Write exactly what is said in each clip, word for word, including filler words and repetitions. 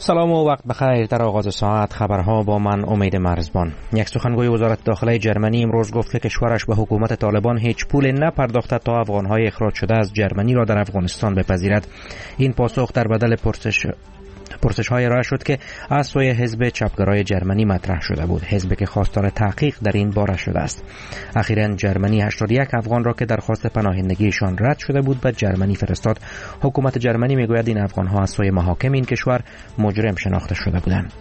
سلام و وقت بخیر. در آغاز ساعت خبرها با من امید مرزبان. یک سخنگوی وزارت داخله جرمنی امروز گفت که کشورش به حکومت طالبان هیچ پول نپرداخته تا افغانهای اخراج شده از جرمنی را در افغانستان بپذیرد. این پاسخ در بدل پرسش پرسش های ارائه شد که از سوی حزب چپگرای جرمنی مطرح شده بود، حزبی که خواستار تحقیق در این باره شده است. اخیراً جرمنی هشتاد و یک افغان را که درخواست پناهندگیشان رد شده بود به جرمنی فرستاد. حکومت جرمنی میگوید این افغان ها از سوی محاکم این کشور مجرم شناخته شده بودند.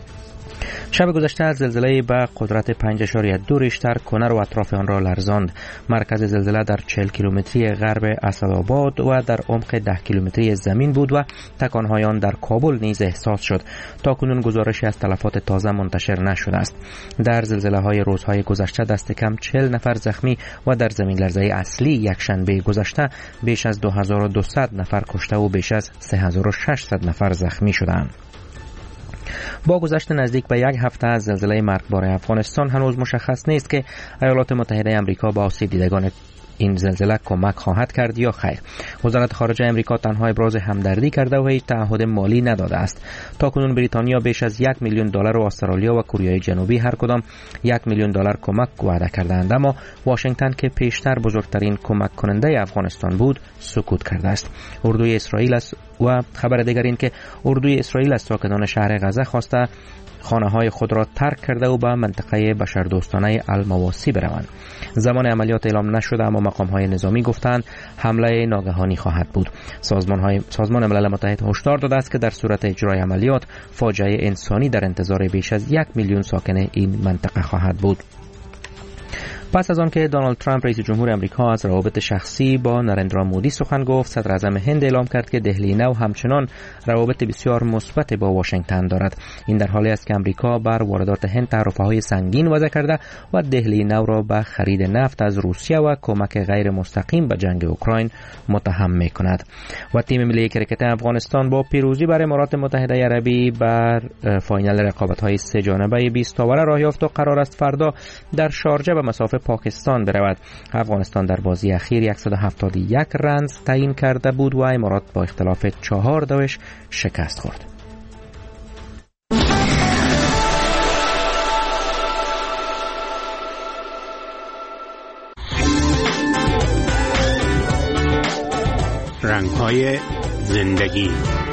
شب گذشته زلزله به قدرت پنج اشاریه دو ریشتر کنر و اطراف آن را لرزاند. مرکز زلزله در چهل کیلومتری غرب اسدآباد و در عمق ده کیلومتری زمین بود و تکانهای آن در کابل نیز احساس شد. تاکنون گزارشی از تلفات تازه منتشر نشده است. در زلزله های روزهای گذشته دست کم چهل نفر زخمی و در زمین لرزه اصلی یک شنبه گذشته بیش از دو هزار و دویست نفر کشته و بیش از سه هزار و ششصد نفر زخمی شدند. با گذشت نزدیک به یک هفته از زلزله مرگبار افغانستان هنوز مشخص نیست که ایالات متحده آمریکا با آسیب دیدگان این زلزله کمک خواهد کرد یا خیر. وزارت خارجه آمریکا تنها ابراز همدردی کرده و هیچ تعهد مالی نداده است. تاکنون بریتانیا بیش از یک میلیون دلار و استرالیا و کره جنوبی هر کدام یک میلیون دلار کمک وعده کردند، اما واشنگتن که پیشتر بزرگترین کمک کننده افغانستان بود سکوت کرده است. اردوی اسرائیل است و خبر دیگر این که اردوی اسرائیل از ساکنان شهر غزه خواسته خانه های خود را ترک کرده و به منطقه بشردوستانه المواسی بروند. زمان عملیات اعلام نشده اما مقام های نظامی گفتند حمله ناگهانی خواهد بود. سازمان های سازمان ملل متحد هشدار داده است که در صورت اجرای عملیات فاجعه انسانی در انتظار بیش از یک میلیون ساکن این منطقه خواهد بود. پس از آن که دونالد ترامپ رئیس جمهور آمریکا از روابط شخصی با نریندرا مودی سخن گفت، صدر اعظم هند اعلام کرد که دهلی نو همچنان روابط بسیار مثبت با واشنگتن دارد. این در حالی است که آمریکا بر واردات هند تعرفه‌های سنگین وضع کرده و دهلی نو را به خرید نفت از روسیه و کمک غیر مستقیم به جنگ اوکراین متهم می‌کند. و تیم ملی کرکت افغانستان با پیروزی بر امارات متحده عربی بر فاینال رقابت‌های سه جانبه بیست تاوره راه یافت و قرار است فردا در شارجه به مسافت پاکستان برود. افغانستان در بازی اخیر صد و هفتاد و یک رنز تعیین کرده بود و امارات با اختلاف چهار دوش شکست خورد. رنگ‌های زندگی.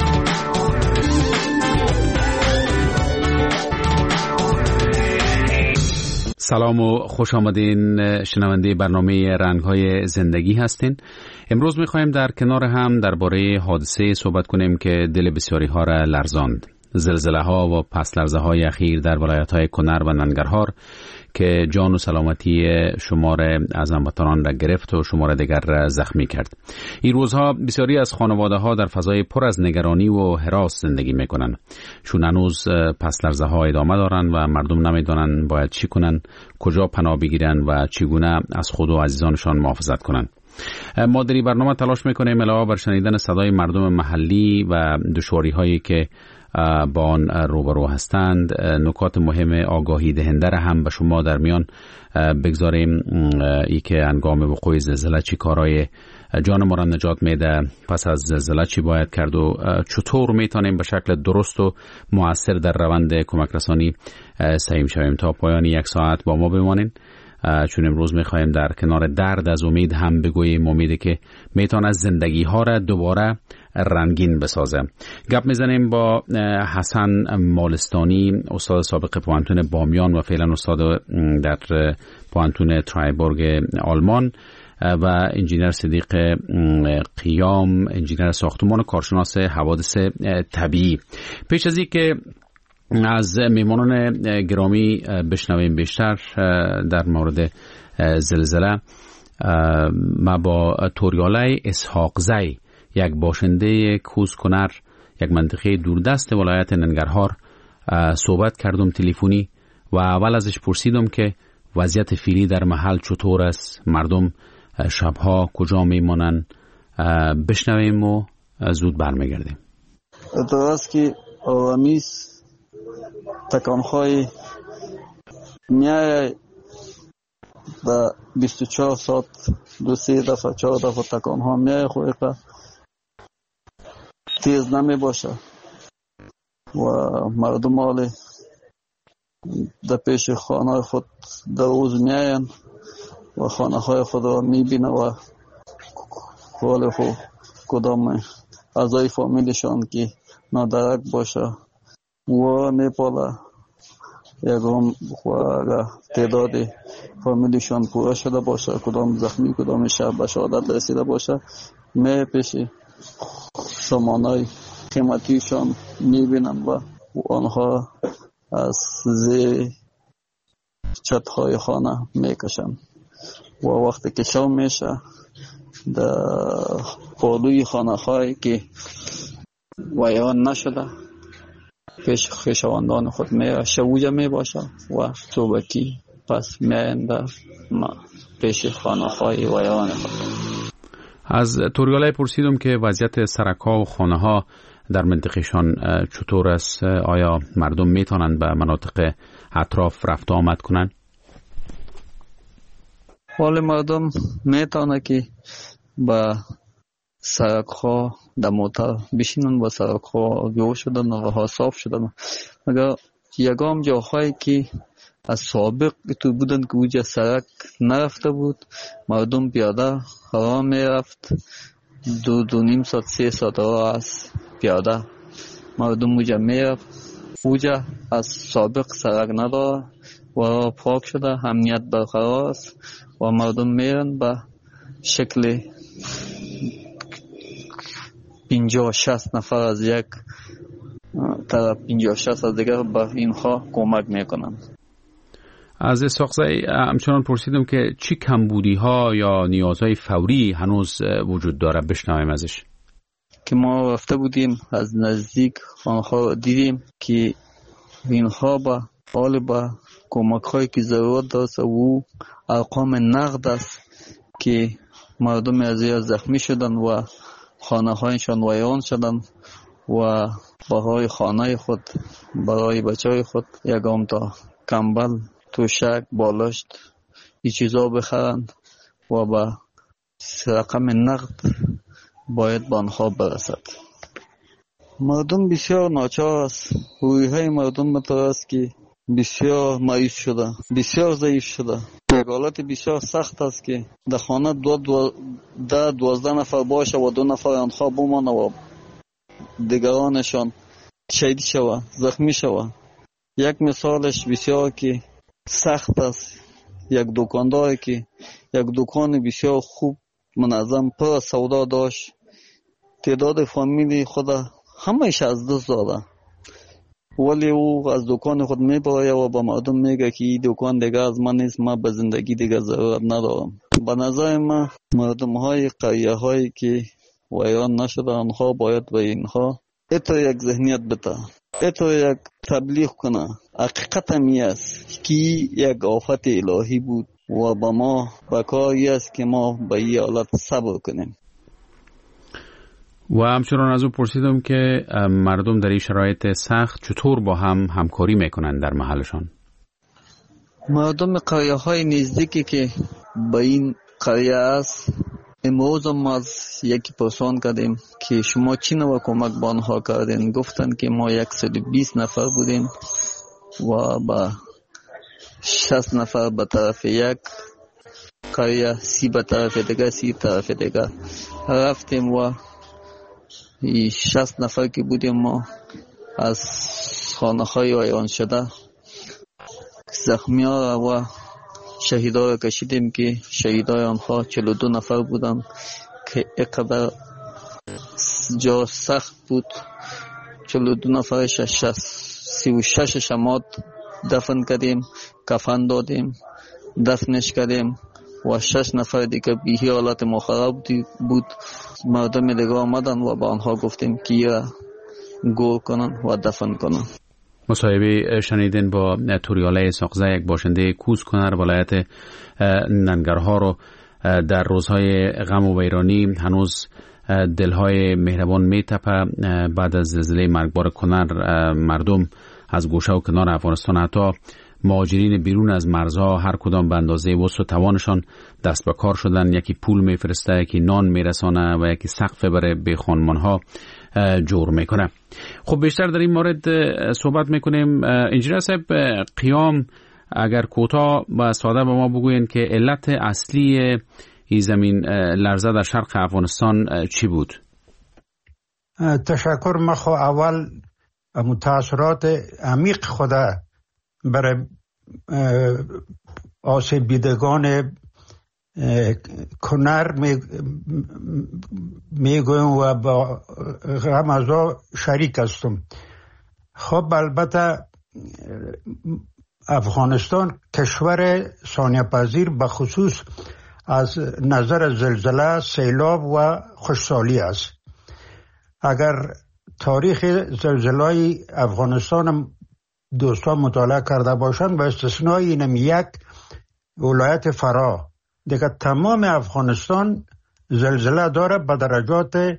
سلام و خوش آمدین شنونده برنامه رنگ‌های زندگی هستین. امروز می‌خوایم در کنار هم درباره حادثه صحبت کنیم که دل بسیاری ها را لرزاند. زلزله‌ها و پس لرزه‌های اخیر در ولایت‌های کنر و ننگرهار که جان و سلامتی شمار از هموطنان را گرفت و شمار دیگر را زخمی کرد. این روزها بسیاری از خانواده‌ها در فضای پر از نگرانی و هراس زندگی می‌کنند. چون هنوز پس لرزه‌ها ادامه دارند و مردم نمی‌دانند باید چی کنند، کجا پناه بگیرند و چگونه از خود و عزیزانشان محافظت کنند. ما در این برنامه تلاش می‌کنیم علاوه بر شنیدن صدای مردم محلی و دشواری‌هایی که با آن روبرو هستند، نکات مهم آگاهی دهنده را هم به شما در میان بگذاریم. ای که هنگام وقوع زلزله چی کارهای جان ما را نجات میده، پس از زلزله چی باید کرد و چطور میتونیم به شکل درست و مؤثر در روند کمک رسانی سهیم شویم. تا پایان یک ساعت با ما بمانین، چون امروز میخوایم در کنار درد از امید هم بگوییم امیدی که میتونه زندگی ها را دوباره رنگین بسازه. گپ میزنیم با حسن مالستانی، استاد سابق پوهنتون بامیان و فعلا استاد در پوهنتون ترایبورگ آلمان، و انجینر صدیق قیام، انجینر ساختمان و کارشناس حوادث طبیعی. پیش از اینکه از میمانان گرامی بشنویم بیشتر در مورد زلزله، ما با توریاله اسحاقزی، یک باشنده کوزکنر، یک منطقه دوردست ولایت ننگرهار صحبت کردم تلفنی و اول ازش پرسیدم که وضعیت فعلی در محل چطور است، مردم شبها کجا میمانن. بشنویم و زود برمیگردیم. درست که آوامیز تکانهای میای در بیست و چهار ساعت دو سه دفعه چهار دفعه تکانها میای، خوی که تیز نمی باشه. و مردم حال در پیش خانه خود در روز میاین و خانه های خود را میبینه و حال خود کدام اعضای فامیلشان که نادرک باشه و میپاله یکم و تعداد فامیلشان پوره شده باشه، کدام زخمی کدام شب به شهادت رسیده باشه، می پیش سامانهای قیمتیشان میبینن و آنها از زیر چتهای خانه میکشن و وقتی که شام میشه در پالوی خانه هایی که ویران نشده پیش خویشاوندان خود می شوجه می باشه و صبحی پس میاین در پیش خانه های ویران خود. از توریالای پرسیدم که وضعیت سرک‌ها و خانه‌ها در منطقهشان چطور است؟ آیا مردم میتونن به مناطق اطراف رفت آمد کنن؟ حال مردم میتونه که با سرک‌ها در موتر بشینن و سرک‌ها گو شدن و ها صاف شدن، مگر یگام جاهایی که از سابق تو بودن که اوجا سرک نرفته بود، مردم پیاده راه میرفت، دو دو نیم ساعت سه ساعت راه از پیاده مردم اوجا میرفت. اوجا از سابق سرک نداره و راه پاک شده، امنیت برقرار است و مردم میرن به شکل پنجاه شصت نفر از یک طرف، پنجاه شصت از دیگر به اینها کمک میکنن. از اسحاقزی همچنان پرسیدم که چی کمبودی ها یا نیازهای فوری هنوز وجود داره، بشنویم ازش. که ما رفته بودیم از نزدیک آنها دیدیم که اینها با حال با کمک هایی که ضرورت داشت و ارقام نقد است که مردم از این زخمی شدن و خانه هایشان ویران شدن و برای خانه خود برای بچه های خود یکم تا کمبل توشک بالشت این چیزا بخرند و با رقم نقد باید به آنها برسد. مردم بسیار ناچار است، روی های مردم مطور است که بسیار مایوس شده، بسیار ضعیف شده. یک حالت بسیار سخت است که در خانه دو دو ده دوازده نفر باشه و دو نفر آنها بمانه و دیگرانشان شهید شوه، زخمی شوه. یک مثالش بسیار که سخت است، یک دکانداری که یک دکان بسیار خوب منظم پر سودا داشت، تعداد فامیلی خود همهش از دست داده، ولی او از دکان خود میبره و با مردم میگه که این دکان دیگه از من نیست، من به زندگی دیگه ضرورت ندارم. به نظر من مردم های قریه هایی که ویران نشده آنها باید به اینها اتو یک ذهنیت بده، اتو یک تبلیغ کنه. حقیقت همی است که یک آفت الهی بود و با ما بکاری است که ما به این حالت صبر کنیم. و همچنان از او پرسیدم که مردم در این شرایط سخت چطور با هم همکاری میکنن در محلشان؟ مردم قریه های نزدیکی که به این قریه است، امروز ما از یکی پرسان کردیم که شما چی نوع کمک با آنها کردین؟ گفتن که ما صد و بیست نفر بودیم و با شصت نفر به طرف یک قریه، سی به طرف دیگه، سی طرف دیگه رفتیم و شصت نفر که بودیم ما از خانه های ویران شده زخمی ها و شهید ها کشیدیم که شهید های آنها چهل و دو نفر بودن که اقدر جا سخت بود. چهل و دو نفرش سی و شش شماد دفن کردیم، کفن دادیم، دفنش کردیم و شش نفر دیگه بیهی حالت مخرب بود. مردم دیگه آمدن و با آنها گفتیم که یا گور کنن و دفن کنن. مصاحبه شنیدین با توریاله اسحاقزی، یک باشنده کوزکنر ولایت ننگرهار رو. در روزهای غم و ویرانی هنوز دلهای مهربان میتپه. بعد از زلزله مرگبار کنر مردم از گوشه و کنار افغانستان، حتی مهاجرین بیرون از مرزها، هر کدام به اندازه وسع و توانشان دست به کار شدن. یکی پول میفرسته، یکی نان میرسانه و یکی سقف بره به خانمانها. جور میکنه. خب بیشتر در این مورد صحبت میکنیم. انجینیر صاحب، قیام اگر کوتاه و ساده به ما بگوین که علت اصلی این زمین لرزه در شرق افغانستان چی بود؟ تشکر. من خو اول متاثرات عمیق خود برای آسیب دیدگان کنر میگویم و با غم ازا شریک هستم. خب البته افغانستان کشور ثانیه پذیر به خصوص از نظر زلزله، سیلاب و خشکسالی است. اگر تاریخ زلزله‌های افغانستان دوستان مطالعه کرده باشند، با استثنای اینم یک ولایت فرا، دیگه تمام افغانستان زلزله داره به درجات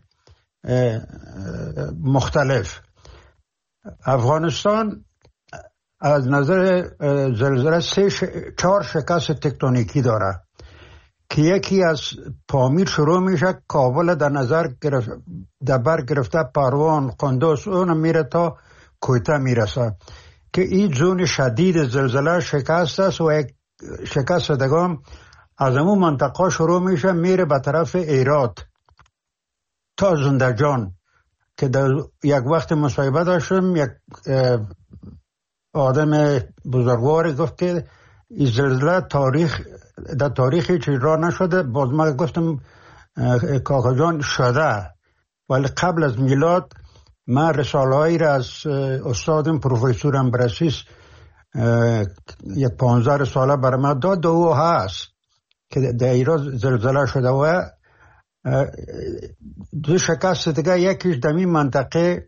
مختلف. افغانستان از نظر زلزله سه ش... چهار شکست تکتونیکی داره که یکی از پامیر شروع میشه، کابل در نظر گرفت، در بر گرفته پروان، قندوز، اون میره تا کویته میرسه که این زون شدید زلزله شکست است و یک شکست دگام از همون منطقه شروع میشه میره به طرف ایرات تا زندجان که در یک وقت مصاحبه داشتم، یک آدم بزرگواری گفت که این زلزله تاریخ در تاریخی چیز را نشده. باز ما گفتم کاکا جان شده، ولی قبل از میلاد من رساله هایی را از استادم پروفسور امبرسیس یک پانزده ساله برای من داد و او هست که در ایران زلزله شده و دو شکست دیگه، یکیش در این منطقه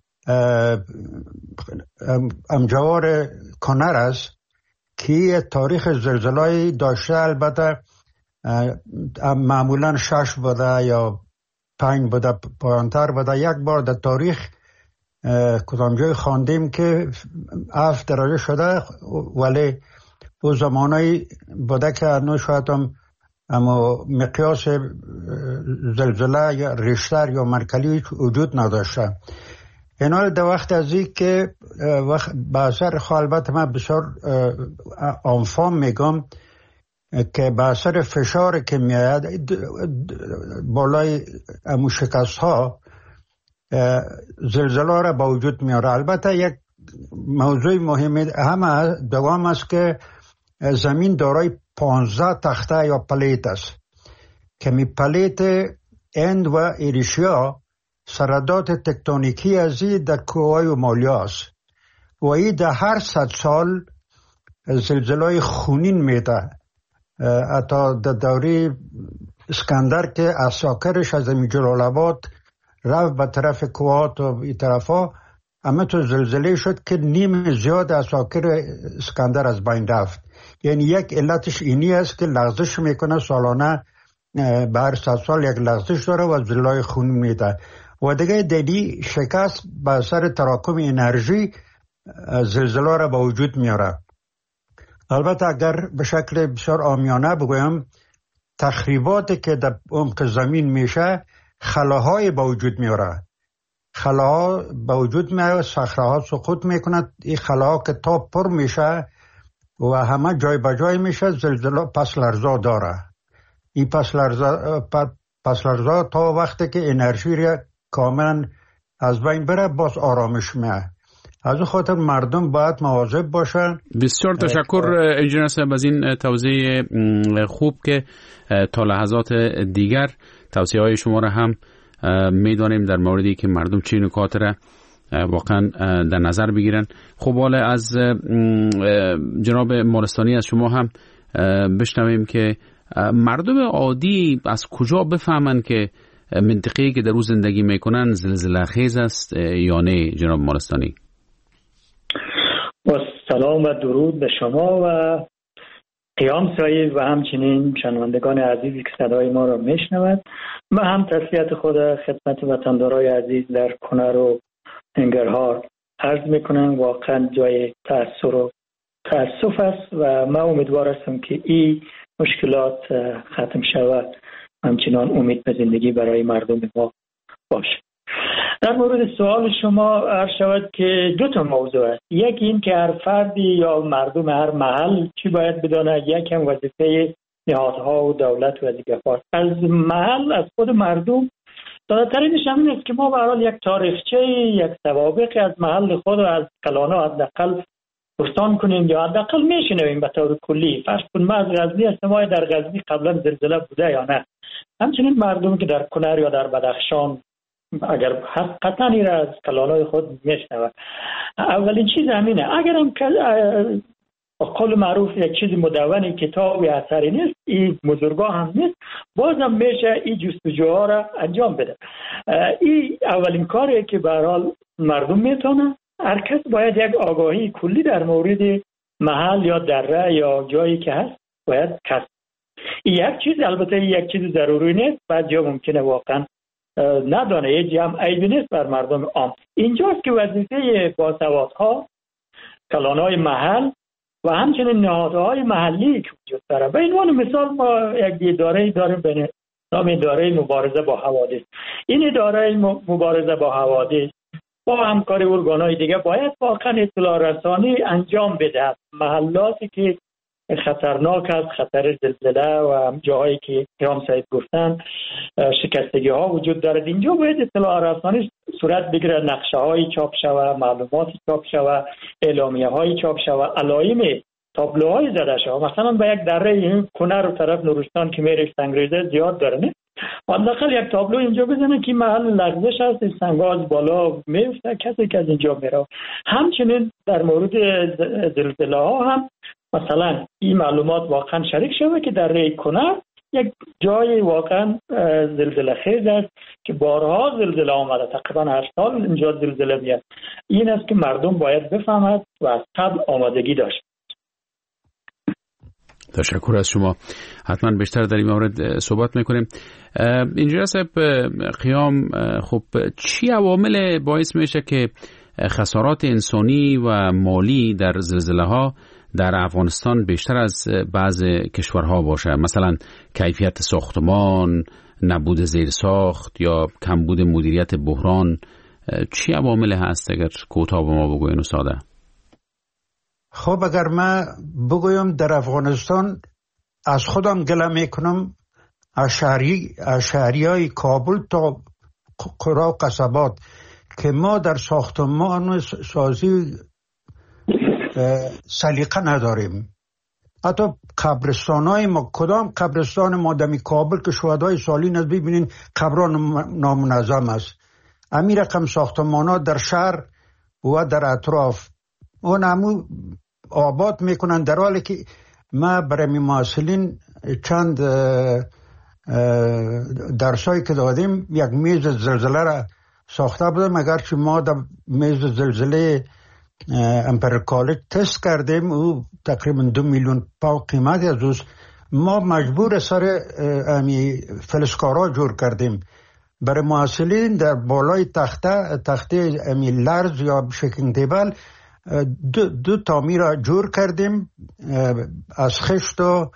امجوار کنر است که تاریخ زلزله داشته، البته معمولا شش بوده یا پنج بوده، پایانتر بوده. یک بار در تاریخ کدام جای خواندیم که هفت درجه شده، ولی او زمانایی بوده که انو شاید هم اما مقیاس زلزله یا ریشتر یا مرکلی وجود نداشته. اینا در وقت از این که به اثر البته من بسیار آنفام میگم که به اثر فشار که میاد بالای امو شکست ها زلزله را به وجود میاره. البته یک موضوع مهمی همه دوام است که زمین دارای پانزده تخته یا پلیت است که می پلیت اند و ایریشیا سردات تکتونیکی ازی در کوههای و مالیا است و ای در هر صد سال زلزله خونین میده. حتی در دوری اسکندر که اساکرش از این جلال آباد رفت به طرف کوهات و این طرف ها، اما تو زلزله شد که نیم زیاد اساکر اسکندر از بین رفت. یعنی یک علتش اینی است که لغزش میکنه، سالانه به هر صد سال یک لغزش داره و زلزله خون میده. و دیگه دیدی شکست به اثر تراکم انرژی زلزله را به وجود میاره. البته اگر به شکل بسیار عامیانه بگویم، تخریباتی که در عمق زمین میشه خلاهای به وجود میاره، خلاها به وجود میاره، صخره‌ها سقوط میکنه، این خلاها که تا پر میشه و همه جای به جای میشه، زلزله پس لرزا داره. این پس لرزا پس لرزا تا وقتی که انرژی را کاملا از بین بره باز آرامش میاد. از اون خاطر مردم باید مواظب باشن. بسیار تشکر انجینیر صاحب از این توضیح خوب که تا لحظات دیگر توصیه های شما را هم میدانیم در موردی که مردم چه نکات را واقعا در نظر بگیرن. خب حالا از جناب مالستانی از شما هم بشنویم که مردم عادی از کجا بفهمن که منطقه‌ای که در او زندگی میکنن زلزله خیز است یا نه؟ جناب مالستانی. با سلام و درود به شما و قیام صاحب و همچنین شنوندگان عزیزی که صدای ما را میشنود. من هم تسلیت خود خدمت وطندارای عزیز در کنر و ننگرهار عرض میکنم. واقعا جای تأثیر و تأسف است و من امیدوار هستم که این مشکلات ختم شود، همچنان امید به زندگی برای مردم ما باشه. در مورد سوال شما عرض شود که دو تا موضوع است. یکی این که هر فردی یا مردم هر محل چی باید بداند، یک هم وظیفه نهادها و دولت و دیگه است. از محل، از خود مردم ساده ترینش همین است که ما به هر حال یک تاریخچه، یک سوابق از محل خود و از کلانا حداقل پرسان کنیم یا حداقل میشنویم به طور کلی. فرض کن ما از غزنی هستم، آیا در غزنی قبلا زلزله بوده یا نه؟ همچنین مردم که در کنر یا در بدخشان اگر هست قطعا این را از کلانای خود میشنوه. اولین چیز همینه. اگر هم قول معروف یک چیز مدونی، کتابی، اثری نیست، این بزرگا هم نیست، بازم میشه این جستجوها را انجام بده. این اولین کاریه که به هر حال مردم میتونه. هر کس باید یک آگاهی کلی در مورد محل یا دره یا جایی که هست باید کسب. یک چیز، البته یک چیز ضروری نیست، بعد جا ممکنه واقعا ندانه، یه جمع عیبی نیست بر مردم عام. اینجاست که وظیفه باسوادها، کلانای محل و همچنین نهادهای محلی که وجود داره. به عنوان مثال ما یک اداره داریم به نام اداره مبارزه با حوادث. این اداره مبارزه با حوادث با همکاری ارگان‌های دیگه باید واقعا اطلاع رسانی انجام بده. محلاتی که خطرناک است، خطر زلزله و جاهایی که قیام سعید گفتن شکستگی ها وجود دارد، اینجا باید اطلاع رسانی صورت بگیره، نقشه های چاپ شود، معلومات چاپ شود، اعلامیه های چاپ شود، علائم تابلوهای زده شود. مثلا به یک دره این کنر و طرف نورستان که میره سنگریزه زیاد داره، نه حداقل یک تابلو اینجا بزنه که محل لغزش هست، سنگاز بالا میفته، کسی که از اینجا میره. همچنین در مورد زلزله ها هم مثلا این معلومات واقعا شریک شده که در ری کنر یک جای واقعا زلزله خیز است که بارها زلزله آمده، تقریبا هر سال اینجا زلزله میاد. این است که مردم باید بفهمد و از قبل آمادگی داشت. تشکر از شما. حتما بیشتر در این مورد صحبت میکنیم. اینجا صاحب قیام، خب چی عوامل باعث میشه که خسارات انسانی و مالی در زلزله ها در افغانستان بیشتر از بعض کشورها باشه؟ مثلا کیفیت ساختمان، نبود زیرساخت یا کمبود مدیریت بحران. چی عوامل هست اگر کوتاه به ما بگوین ساده؟ خب اگر من بگویم در افغانستان از خودم گله میکنم، از شهری های کابل تا قرا و قصبات که ما در ساختمان سازی سلیقه نداریم. حتی قبرستان های ما، کدام قبرستان ما دمی کابل که شهدای سالین است ببینین قبران نامنظم است. امی رقم ساختمان ها در شهر و در اطراف اون همو آباد میکنن، در حالی که ما برای معاصلین چند درسایی که دادیم یک میز زلزله را ساخته بودم، اگر چه ما در میز زلزله امپرر کالج تست کردیم، او تقریبا دو میلیون پاو قیمت از اوست. ما مجبور سر امی فلسکارا جور کردیم برای معاصلین در بالای تخته تخته امی لرز یا شکینگ تیبل دو, دو تامی را جور کردیم از خشت و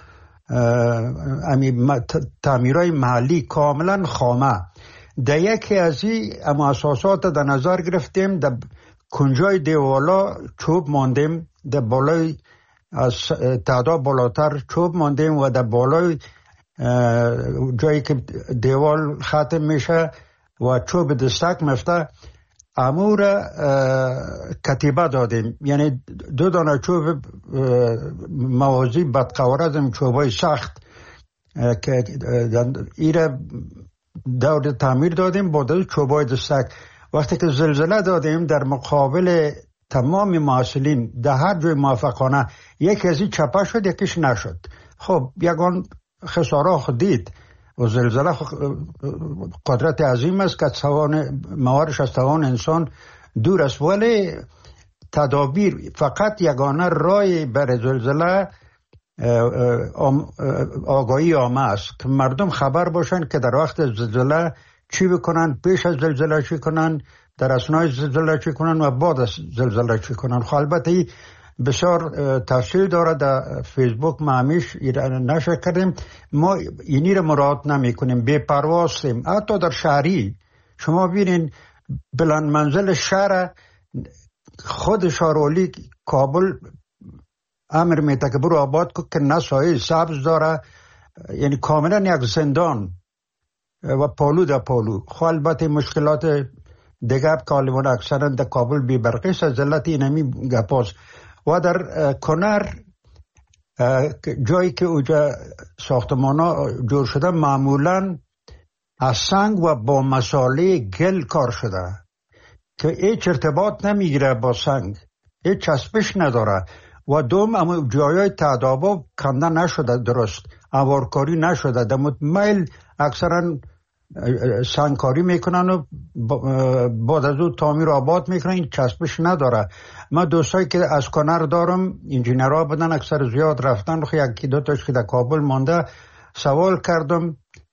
تعمیرهای محلی کاملا خامه. در یکی از این اما اساسات در نظر گرفتیم، در کنجای دیوالا چوب ماندیم، در بالای از تعداد بالاتر چوب ماندیم و در بالای جایی که دیوال ختم میشه و چوب دستک مفته امور کتیبه دادیم، یعنی دو دانه چوب موازی بدقوار از این چوبای سخت که ایره دور تعمیر دادیم با دو چوبای دستک. وقتی که زلزله دادیم در مقابل تمام معاصلین در هر جای موافقانه یکی از این چپه شد یکیش نشد. خب یکان خساره خود دید و زلزله قدرت عظیم است که توان موارش از توان انسان دور است، ولی تدابیر فقط یگانه رای بر زلزله آگاهی عامه است که مردم خبر باشن که در وقت زلزله چی بکنن، پیش از زلزله چی کنن، در اثنای زلزله چی کنن و بعد از زلزله چی کنن. خب البته ای بسیار تفصیل داره، در فیسبوک ما همیش نشر کردیم. ما اینی رو مراعات نمی کنیم، بے پروا هستیم. حتی در شهری شما ببینین بلند منزل شهر خود شارولی کابل امر میده که برو آباد کن که نه سایه سبز داره، یعنی کاملا یک زندان و پالو در پالو. خب البته مشکلات دیگر کالیوان اکثرا در کابل بی برقی سزلت اینمی گپاس. و در کنر جایی که اوجا ساختمان ها جور شده معمولا از سنگ و با مساله گل کار شده که هیچ ارتباط نمیگیره با سنگ، هیچ چسبش نداره. و دوم اما جایای تعدابا کنده نشده، درست اوارکاری نشده، در میل اکثرا سنگکاری میکنن و بعد از او تعمیر آباد میکنن، این چسبش نداره. من دوستایی که از کنر دارم انجینرها بدن اکثر زیاد رفتن، خب یکی دو تاش که در کابل مانده سوال کردم،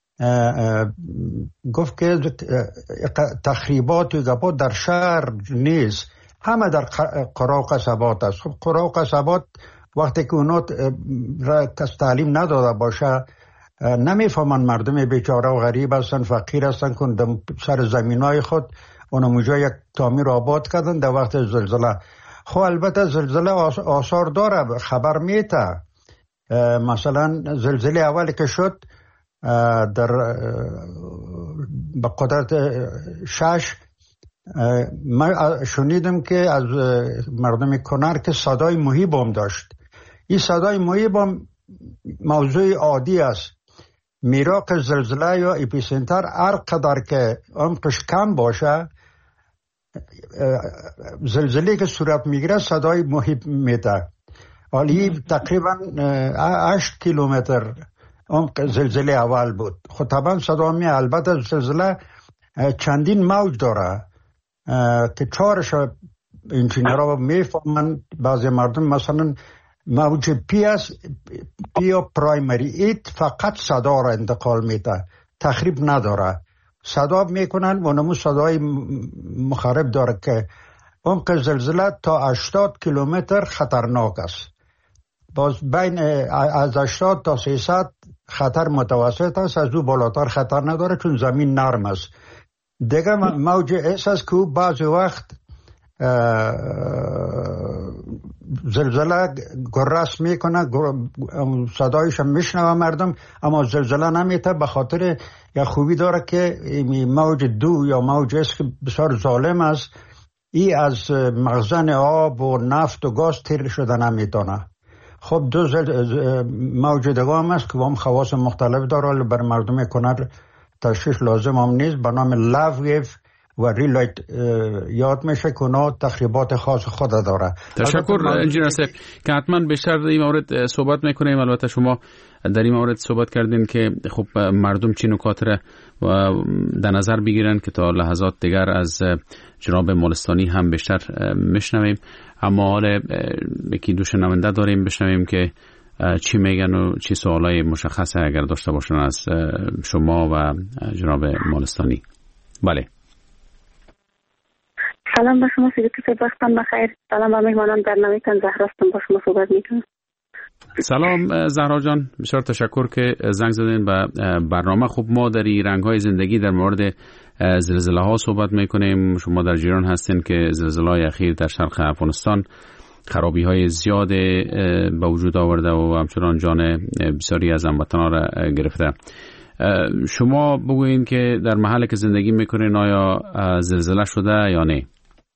گفت که تخریبات و گپات در شهر نیست، همه در قرا و قصبات است. خب قرا و قصبات وقتی که اونا را کس تعلیم نداده باشه نمیفهمن، مردم بیچاره و غریب هستن، فقیر هستن، که سر زمین های خود اونا موجا یک تعمیر آباد کردن در وقت زلزله. خب البته زلزله آثار داره، خبر میته. مثلا زلزله اولی که شد در به قدرت شش، من شنیدم که از مردم کنر که صدای مهیب هم داشت. این صدای مهیب هم موضوع عادی است. میراق زلزله یا اپیسنتر هر قدر که عمقش کم باشه، زلزله که صورت میگیره صدای مهیب میده. حالی تقریبا هشت کیلومتر عمق زلزله اول بود. خب طبعا صدا می، البته زلزله چندین موج داره که چهارش انجینرها میفهمن. بعضی مردم مثلا موج پی است، پی یا پرایمری، ایت فقط صدا را انتقال میده، تخریب نداره. صدا میکنن و نمو صدای مخرب داره که عمق زلزله تا هشتاد کیلومتر خطرناک است. باز بین از هشتاد تا سیصد خطر متوسط است، از او بالاتر خطر نداره چون زمین نرم است. دیگه موج ایس است که بعضی وقت زلزله گرس میکنه، صدایش هم میشنوه مردم، اما زلزله نمیته، به خاطر یا خوبی داره که موج دو یا موج ایس که بسیار ظالم است، ای از مخزن آب و نفت و گاز تیر شده نمیتونه. خب دو موج دیگه هم است که هم خواص مختلف داره، ولی بر مردم کنر تشخیص لازم هم نیست. به نام لاو ویف و ریلایت یاد میشه که اونا تخریبات خاص خود داره. تشکر انجینر صاحب که حتما بیشتر در این مورد صحبت میکنیم. البته شما در این مورد صحبت کردین که خب مردم چی نکات را در نظر بگیرن که تا لحظات دیگر از جناب مالستانی هم بیشتر میشنویم. اما حالا یکی دو شنونده داریم بشنویم که چی میگن و چی سوالای مشخصه اگر داشته باشن از شما و جناب مالستانی. بله. سلام به شما سیدی که وقتم بخیر. سلام به مهمانان برنامه‌تان، زهرا هستم، با شما صحبت میکنم. سلام زهرا جان، بسیار تشکر که زنگ زدین به برنامه. خب ما در این رنگ‌های زندگی در مورد زلزله ها صحبت میکنیم. شما در جریان هستین که زلزله اخیر در شرق افغانستان خرابی های زیاد به وجود آورده و همچنان جان بسیاری از هموطنان را گرفته. شما بگوین که در محلی که زندگی میکنین آیا زلزله شده یا نه؟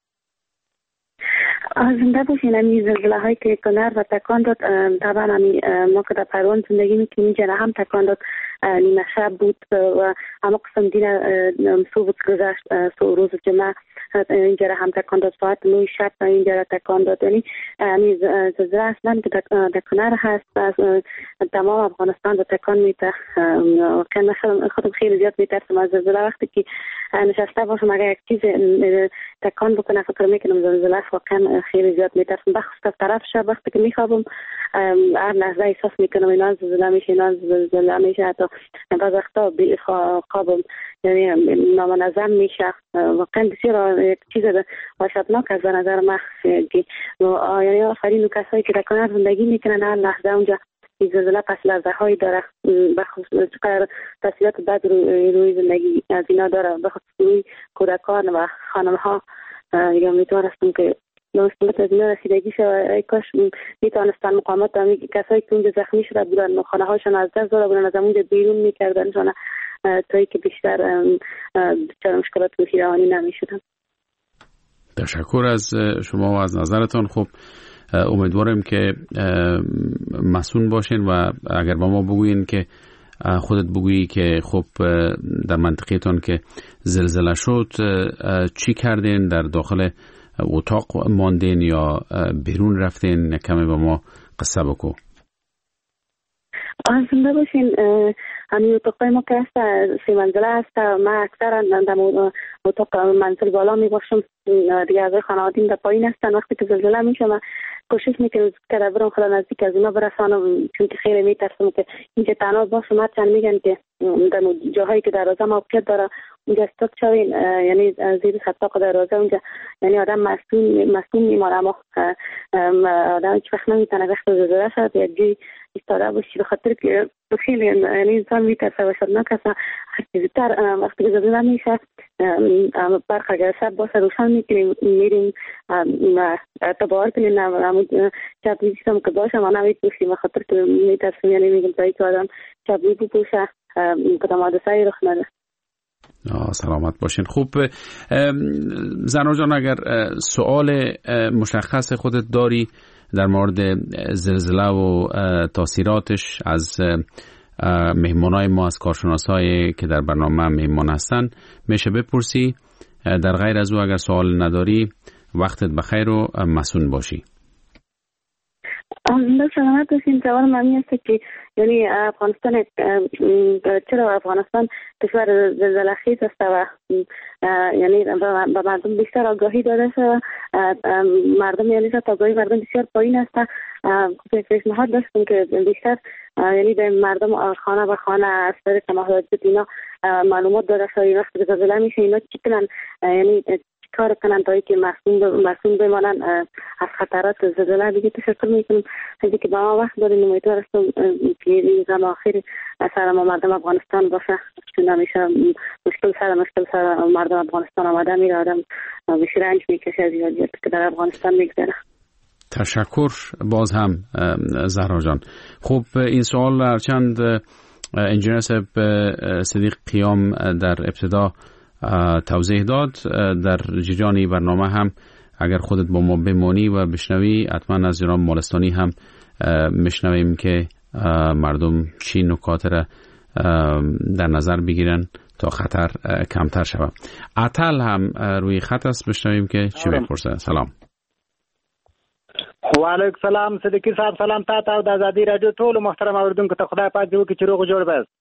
زنده باشین. امی زلزله هایی که کنر و تکان داد، طبعا امی ما که در پروان زندگی میکنیم اینجا هم تکان داد، نیمه شب بود و اما قسم دین صبح گذشت، روز جمعه اینجا هم تکان داد، ساعت نه شب اینجا تکان داد. یعنی امی زلزله اصلا که در کنر هست از تمام افغانستان در تکان میده. خودم خیلی زیاد میترسم از زلزله. وقتی که نشسته باشم اگر یک چیز تکان بکنه فکر میکنم زلزله، واقعا خیلی زیاد میترسم. بخصوص از طرف شب وقتی که میخوابم هر لحظه احساس میکنم اینا زلزله میشه، اینا زلزله میشه. حتی بعض وقتا خوابم یعنی نامنظم میشه. واقعا بسیار یک چیز وحشتناک از نظر من. یعنی آفرین و کسایی که در کنار زندگی میکنن هر لحظه اونجا این زلزله پس لرزه هایی داره، بخصوص چقدر تاثیرات بد روی, روی زندگی از اینا داره، بخصوص روی کودکان و خانم ها. یا میتونستم که نوستمت از اینا رسیدگی شد، ای کاش میتونستن مقامات همی کسایی که اونجا زخمی شده بودن خانه هاشون از دست داده بودن، از اونجا بیرون میکردن تا ای که بیشتر دچار مشکلات روحی روانی نمیشدن. تشکر از شما و از نظرتان. خب امیدوارم که مسئول باشین و اگر با ما بگوین که خودت بگویی که خب در منطقه‌تان که زلزله شد چی کردین، در داخل اتاق ماندین یا بیرون رفتین؟ کمی با ما قصه بگو. زنده باشین. همین اتاقای ما که هست سی منزله هست، من اکثر در اتاق منزل بالا می باشم، دیگه از خانوادیم در پایین هستن. وقتی که زلزله میشه من کوشش میکنم که برم خدا نزدیک از اینا برسانم، چون که خیلی میترسم که اینجا تنها باشم. هرچند میگن که در جاهایی که دروازه موقعیت داره اونجا استاک شوین، یعنی زیر خطاق دروازه اونجا یعنی آدم مسئول مسئول میماره، اما آدم هیچ وقت نمیتونه وقت زلزله شد یک جای ایستاده باشی، به خاطر که خیلی یعنی انسان میترسه و شدناک هست. هر چیزی تر وقتی که زلزله میشه برق اگر شب باشه روشن میکنیم میریم تبار کنیم، همون چپلی هم که باشه ما نمید پوشیم، به خاطر که میترسیم یعنی میگم تایی که آدم چپلی بپوشه کدام حادثه ای رخ نده. سلامت باشین. خوب زنو جان، اگر سوال مشخص خودت داری در مورد زلزله و تاثیراتش از مهمانای ما، از کارشناسایی که در برنامه مهمان هستن، میشه بپرسی. در غیر از او اگر سوال نداری وقتت بخیر و مسئول باشی. آمده سلامت باشین. سوال من هست که یعنی افغانستان، چرا افغانستان کشور زلزله خیز است و یعنی به مردم بیشتر آگاهی داده شده، مردم یعنی تا آگاهی مردم بسیار پایین است. پیشنهاد داشتم که بیشتر یعنی به مردم خانه به خانه از طریق محدودیت اینا معلومات داده شده. وقتی که زلزله میشه اینا چی کنن، یعنی کار کنن تا اینکه مسئول مسئول بمانن از خطرات زلزله. دیگه تشکر میکنم از اینکه با ما وقت دارین. امیدوارم که این غم آخر سر ما مردم افغانستان باشه، چون همیشه مشکل سر مشکل سر مردم افغانستان آمده میره، آدم بسیار رنج میکشه از یادیت که در افغانستان میگذره. تشکر باز هم زهرا جان. خب این سوال هرچند انجینیر صدیق قیام در ابتدا توضیح داد، در جریان برنامه هم اگر خودت با ما بمانی و بشنوی حتما از جناب مالستانی هم میشنویم که مردم چی نکات را در نظر بگیرن تا خطر کمتر شود. عطل هم روی خط است، بشنویم که چی بپرسه. سلام. و علیکم سلام صدیقی صاحب، سلام تا تا د آزادی رادیو ټول محترم اوریدونکو ته خدای پاک دې وکړي چې روغ جوړ بس.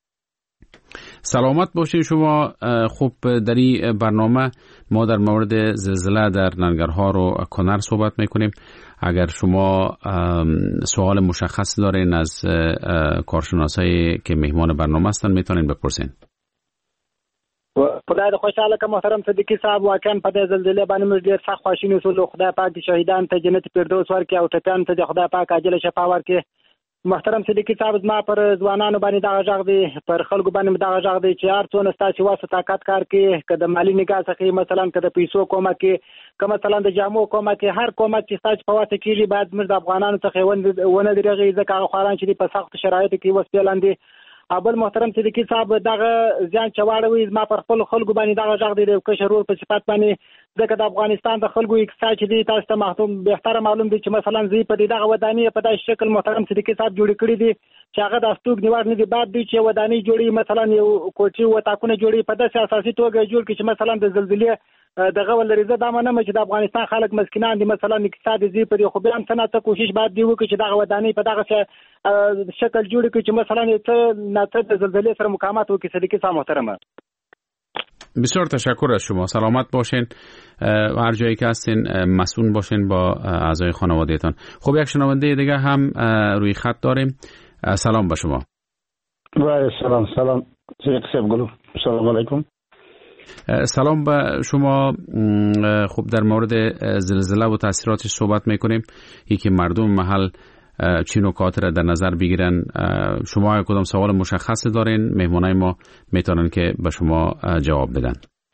سلامت باشین شما. خوب در این برنامه ما در مورد زلزله در ننگرهار و کنر صحبت میکنیم. اگر شما سوال مشخص دارین از کارشناسایی که مهمان برنامه هستن میتونین بپرسین. خدای دې خوشاله که محترم صدیقی صاحب، واقعا په دې زلزلې باندې موږ ډېر سخت خواشیني شولو. خدای پاک دې شهیدان ته جنت فردوس ورکړي او ټپیانو ته دې خدای پاک عاجله شفا ورکړي. محترم صدیقی صاحب، زما پر ځوانانو باندې دغه غږ دی، پر خلکو باندې دغه غږ دی چې هر څونه ستاسو واسه طاقت کار کوي، که د مالی نگاه څخه مثلا که د پیسو کومه کې، که مثلا د جامو کومه کې، هر کومه چې ستاسو په واسه کېږي باید موږ د افغانانو څخه ونه درېږي، ځکه هغه خواران چې په سخت شرایطو کې وسپې لاندې. اول محترم صدیقی صاحب دغه ځان چواړوي، زما پر خپل خلکو باندې دغه غږ دی د کشر ورور په صفات باندې، ځکه د افغانستان د خلکو اقتصاد چې دی تاسو ته محتوم بهتره معلوم دی چې مثلا زی په دغه ودانۍ په داسې شکل محترم صدیقی صاحب جوړ کړی دي چې هغه د استوګ نیوار نه دی، بعد دی چې ودانۍ جوړي مثلا یو کوټي و تاکونه جوړي په داسې اساسي توګه جوړ کړي چې مثلا د زلزلې دغه ولریزه دا منه چې د افغانستان خلک مسکینان دي، مثلا اقتصاد زی په دې خو به هم څنګه کوشش باید دی وکړي چې دغه ودانۍ په دغه شکل جوړ کړي چې مثلا ته نه ته د زلزلې سره مقاومت وکړي. صدیقی صاحب محترمه، بسیار تشکر از شما. سلامت باشین و هر جایی که هستین مسئول باشین با اعضای خانوادهتان. خب یک شنونده دیگه هم روی خط داریم. سلام با شما. و سلام سلام صدیق صاحب گلو. سلام علیکم. سلام به شما. خب در مورد زلزله و تاثیراتش صحبت میکنیم. یکی مردم محل چی نکات را در نظر بگیرن. شما کدام سوال مشخص دارین، مهمانای ما میتونن که به شما جواب بدن.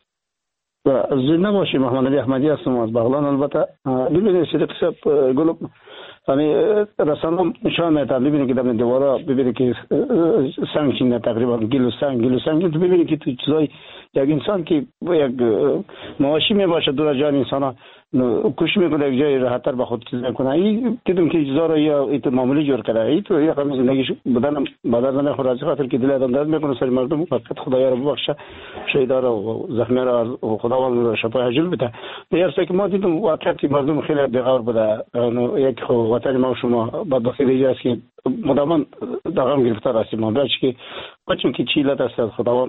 زود نباشی، محمد علی احمدی هستم از بغلان. البته ببینید صدیق صاحب گل یعنی رسانه نشان میده، ببینید که در دیوارا ببینید که سنگ چینه تقریبا گلو سنگ گلو سنگ تو ببینید که تو چیزای یک انسان که یک مواشی میباشه دور جان انسان کوشش میکنه یک جای راحت‌تر به خود چیز کنه. این دیدم که چیزا رو یا ایت معمولی جور کرده، ایت یا همین زندگیش بدن بدن خود از خاطر که دل آدم درد میکنه سر مردم، فقط خدایا رو ببخشه شهیدا رو زخمی رو خداوند رو شفای عاجل بده. دیگه که ما دیدم واقعیت مردم خیلی بی‌غور بوده. یک وطن ما شما بدبختی دیگه است که مدام دغم گرفتار هستیم. ما باید که بچون که چی لات است خداوند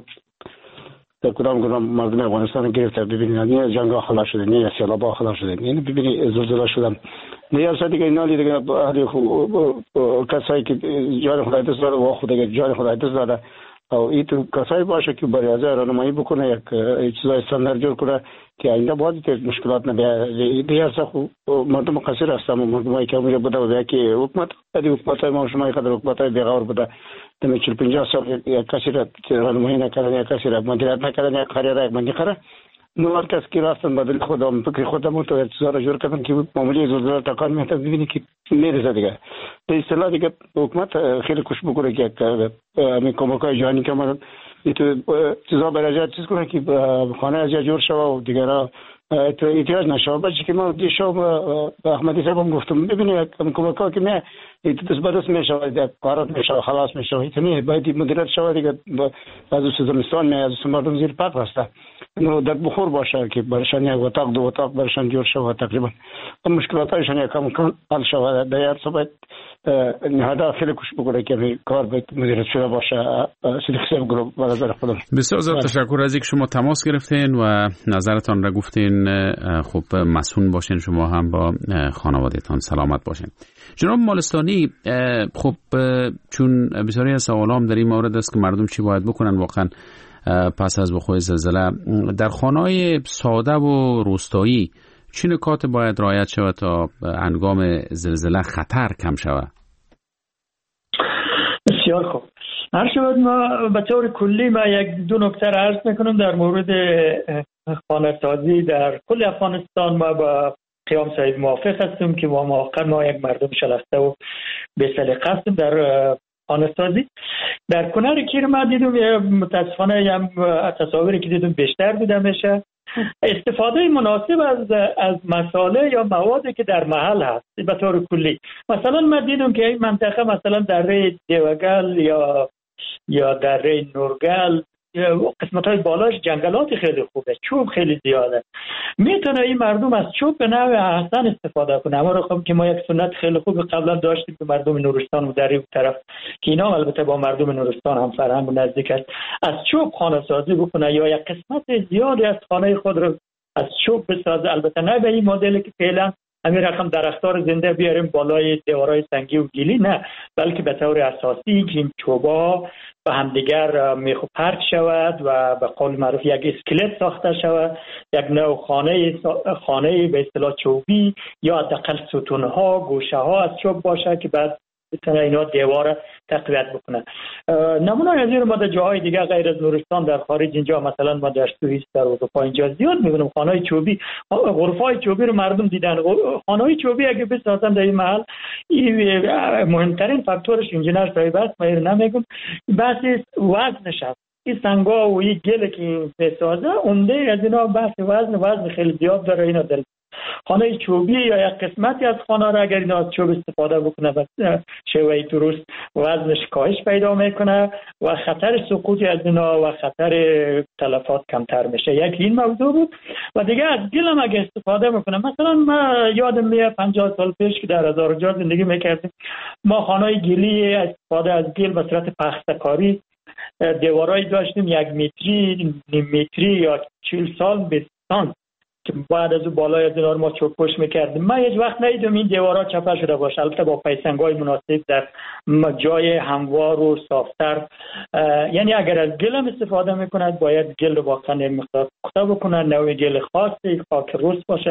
در کدام کدام مردم افغانستان گرفته. ببینید نه جنگ ها خلاص شده، نه سیلاب ها خلاص شده، یعنی ببینید زلزله شدن. نه اصلا دیگه اینا دیگه اهل کسایی که جان خدای دوست داره و خدای جان خدای دوست داره او این تو کسایی باشه که برای از راهنمایی بکنه، یک چیزای استاندارد جور کنه که اینجا باید مشکلات نبیه. دیگه اصلا مردم مقصر هستن، مردمایی که اونجا بوده و که حکومت ادی حکومت ما شما خاطر حکومت بی‌غور بوده. دم چهل پنجاه سال یک کسی را راهنمایی نکردن، یک کسی را مدیریت نکردن، یک خریده یک منی خره نور کس که راستن بدل خودم فکر خودم تو چیزا جور کردن که معمولی زلزله تکان میاد. ببینید که میرسه دیگه. به اصطلاح دیگه حکومت خیلی کوشش بکنه که همین کمک‌های جهانی که ما تو چیزا برای چیز کنه که خانه از جور شوه و دیگرها احتیاج نشه. بچه که ما دیشب احمدی صاحبم گفتم ببینید کمک‌ها که نه دست به دست میشه، دیگه کارات میشه، خلاص میشه. اینی باید مدیریت شود دیگه. از زمستان می از مردم زیر پرت هسته نو در بخور باشه که برشان یک اتاق دو اتاق برشان جور شود. تقریبا مشکلاتشان یک کم کم حل شود. در هر صورت نهاد خیلی کوشش بکنه که کار به مدیریت شده باشه. صدیق صاحب گروه به نظر خودم بسیار زیاد تشکر از اینکه شما تماس گرفتین و نظرتان را گفتین. خوب مسئول باشین، شما هم با خانوادهتان سلامت باشین. جناب مالستانی، خب چون بسیاری از سوالام در این مورد است که مردم چی باید بکنن واقعا پس از وقوع زلزله در خانه‌های ساده و روستایی چه نکات باید رعایت شود تا هنگام زلزله خطر کم شود؟ بسیار خوب. هر شود ما به طور کلی ما یک دو نکته را عرض میکنم در مورد خانه سازی در کل افغانستان. ما با قیام صاحب موافق هستیم که ما واقعا ما یک مردم شلخته و به سلیقه هستیم در خانه سازی. در کنار کیر ما دیدم متاسفانه هم تصاویری که دیدم بیشتر دیده میشه استفاده مناسب از از مساله یا موادی که در محل هست به طور کلی. مثلا ما دیدم که این منطقه مثلا دره دیوگل یا یا دره نورگل قسمت های بالاش جنگلات خیلی خوبه، چوب خیلی زیاده. میتونه این مردم از چوب به نوع احسن استفاده کنه. اما رقم که ما یک سنت خیلی خوب قبلا داشتیم که مردم نورستان و در این طرف که اینا البته با مردم نورستان هم فرهنگ و نزدیک است، از چوب خانه سازی بکنه یا یک قسمت زیادی از خانه خود رو از چوب بسازه. البته نه به این مدلی که فعلا همین رقم درختار زنده بیاریم بالای دیوارهای سنگی و گیلی، نه، بلکه به طور اساسی که این چوبا به همدیگر میخو پرت شود و به قول معروف یک اسکلت ساخته شود، یک نوع خانه خانه به اصطلاح چوبی یا حداقل ستونها گوشه ها از چوب باشه که بعد بتونه اینا دیوار تقویت بکنه. نمونه از این ما در جاهای دیگه غیر از نورستان در خارج اینجا مثلا ما در سوئیس در اروپا اینجا زیاد میبینیم خانه‌های چوبی، غرفه‌های چوبی رو مردم دیدن. خانه‌های چوبی اگه بسازن در این محل مهمترین فاکتورش انجینر صاحب است، من نمیگم، بحث وزنش است. این سنگا و این گل که بسازه عمده از اینا بحث وزن وزن خیلی زیاد داره. اینا در خانه چوبی یا یک قسمتی از خانه را اگر اینا از چوب استفاده بکنه و شیوه درست وزنش کاهش پیدا میکنه و خطر سقوط از اینا و خطر تلفات کمتر میشه. یک این موضوع بود. و دیگه از گل هم اگر استفاده میکنه، مثلا ما یادم میاد پنجاه سال پیش که در هزارجا زندگی میکردیم، ما خانه گلی استفاده از گل به صورت پخته‌کاری دیوارایی داشتیم یک متری نیم متری یا چهل سال بستان که بعد از بالای از اینا ما چوب پوش میکردیم. من هیچ وقت ندیدم این دیوارا چپه شده باشه، البته با پیسنگای مناسب در جای هموار و صافتر. یعنی اگر از گل هم استفاده میکند باید گل رو واقعا مقدار پخته بکنن، نوع گل خاصی خاک رس باشه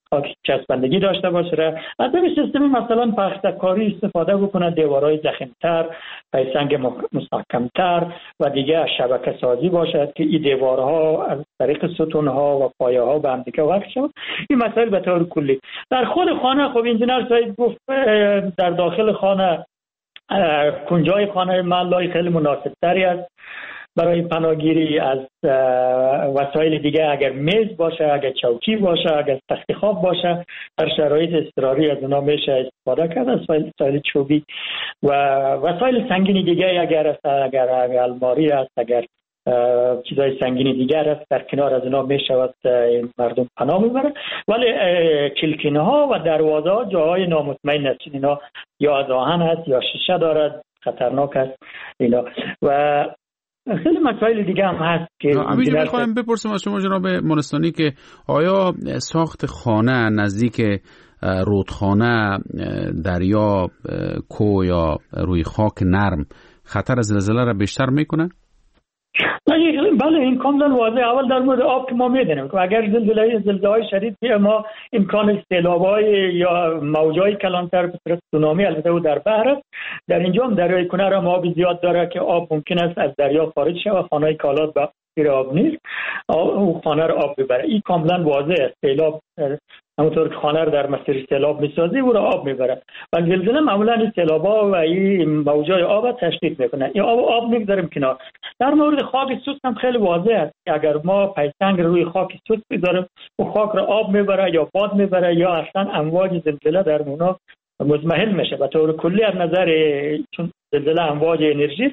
خاک چسبندگی داشته باشه. از این سیستم مثلا پخته‌کاری استفاده بکنه، دیوارهای ضخیم‌تر، پایسنگ مستحکم‌تر و دیگه شبکه سازی باشد که این دیوارها از طریق ستونها و پایه‌ها به هم دیگه وصل شود. این مسائل به طور کلی در خود خانه، خب انجینر سعید گفت در داخل خانه کنجای خانه محلای خیلی مناسب تری است برای پناهگیری از وسایل دیگه. اگر میز باشه، اگر چوکی باشه، اگر تخت خواب باشه، در شرایط اضطراری از اونا میشه استفاده کرد، از وسایل چوبی و وسایل سنگین دیگه اگر است، اگر الماری است، اگر چیزای سنگین دیگر است، در کنار از اونا میشود مردم پناه میبرن. ولی کلکینه ها و دروازه ها جاهای نامطمئن است، اینا یا از آهن است یا شیشه دارد، خطرناک است اینا و خیلی مسائل دیگه هم هست که همینجا میخوایم بپرسم از شما جناب مولستانی که آیا ساخت خانه نزدیک رودخانه، دریا، کوه یا روی خاک نرم خطر از زلزله را بیشتر میکنه؟ بله این کاملا واضحه. اول در مورد آب که ما میدونیم که اگر زلزله زلزله‌های شدید که ما امکان سیلاب‌های یا موج‌های کلانتر به صورت سونامی البته او در بحر است، در اینجا هم دریای کنر هم آب زیاد داره که آب ممکن است از دریا خارج شه و خانه‌های کالات به زیر آب نیست، او خانه رو آب ببره. این کاملا واضح است. سیلاب همونطور که خانه رو در مسیر سیلاب میسازی او رو آب میبره و زلزله معمولا این سیلاب‌ها و این موجای آب تشدید میکنه. این آب آب میگذاریم کنار. در مورد خاک سوست هم خیلی واضح است. اگر ما پایسنگ روی خاک سوست بذاریم او خاک رو آب میبره یا باد میبره یا اصلا امواج زلزله در اونها مزمحل میشه. به طور کلی از نظر چون زلزله امواج انرژی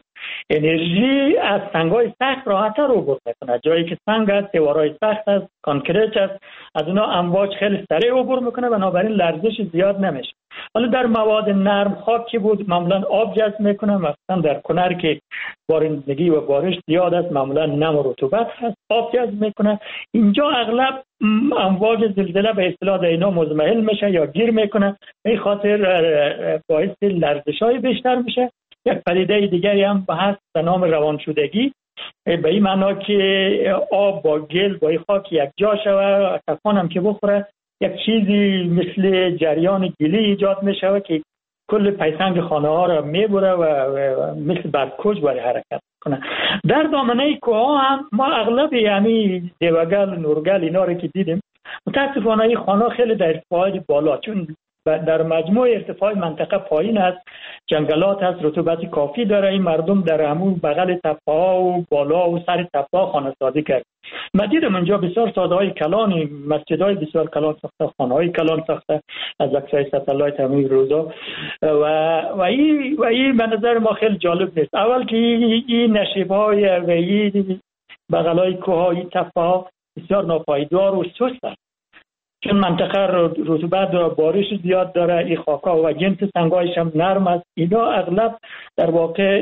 انرژی از سنگ‌های سخت راحت‌تر عبور میکنه. جایی که سنگ است، دیوارهای سخت است، کانکریت است، از اونها امواج خیلی سریع عبور میکنه، بنابراین لرزش زیاد نمیشه. حالا در مواد نرم خاکی بود معمولا آب جذب میکنه، مثلا در کنر که بارندگی و بارش زیاد است معمولا نم و رطوبت هست، آب جذب میکنه. اینجا اغلب امواج زلزله به اصطلاح اینا مزمحل میشه یا گیر میکنه، به خاطر باعث لرزش‌های بیشتر میشه. یک پدیده دیگری هم هست به نام روانشدگی، به این معنا که آب با گل با خاک یک جا شود، طوفان هم که بخوره یک چیزی مثل جریان گلی ایجاد میشه که کل پایسنگ خانه ها را میبره و مثل برکوج برای حرکت کنه. در دامنه کوه هم ما اغلب یعنی دیوگل، نورگل اینا رو که دیدیم، متاسفانه این خانه خیلی در ارتفاع بالا، چون در مجموع ارتفاع منطقه پایین است، جنگلات هست، رطوبت کافی داره. این مردم در همون بغل تپه‌ها و بالا و سر تپه‌ها خانه سازی کرد. من دیدم اونجا بسیار ساده‌های کلان، مسجدهای بسیار کلان ساخته، خانه‌های کلان ساخته از عکسای ستلایت همین روزا و و این و این به نظر ما خیلی جالب نیست. اول که این نشیب‌های و این بغلای کوه‌های تپه‌ها بسیار ناپایدار و سست است، چون منطقه رطوبت و بارش زیاد داره. این خاکا و جنس سنگایش هم نرم است. اینا اغلب در واقع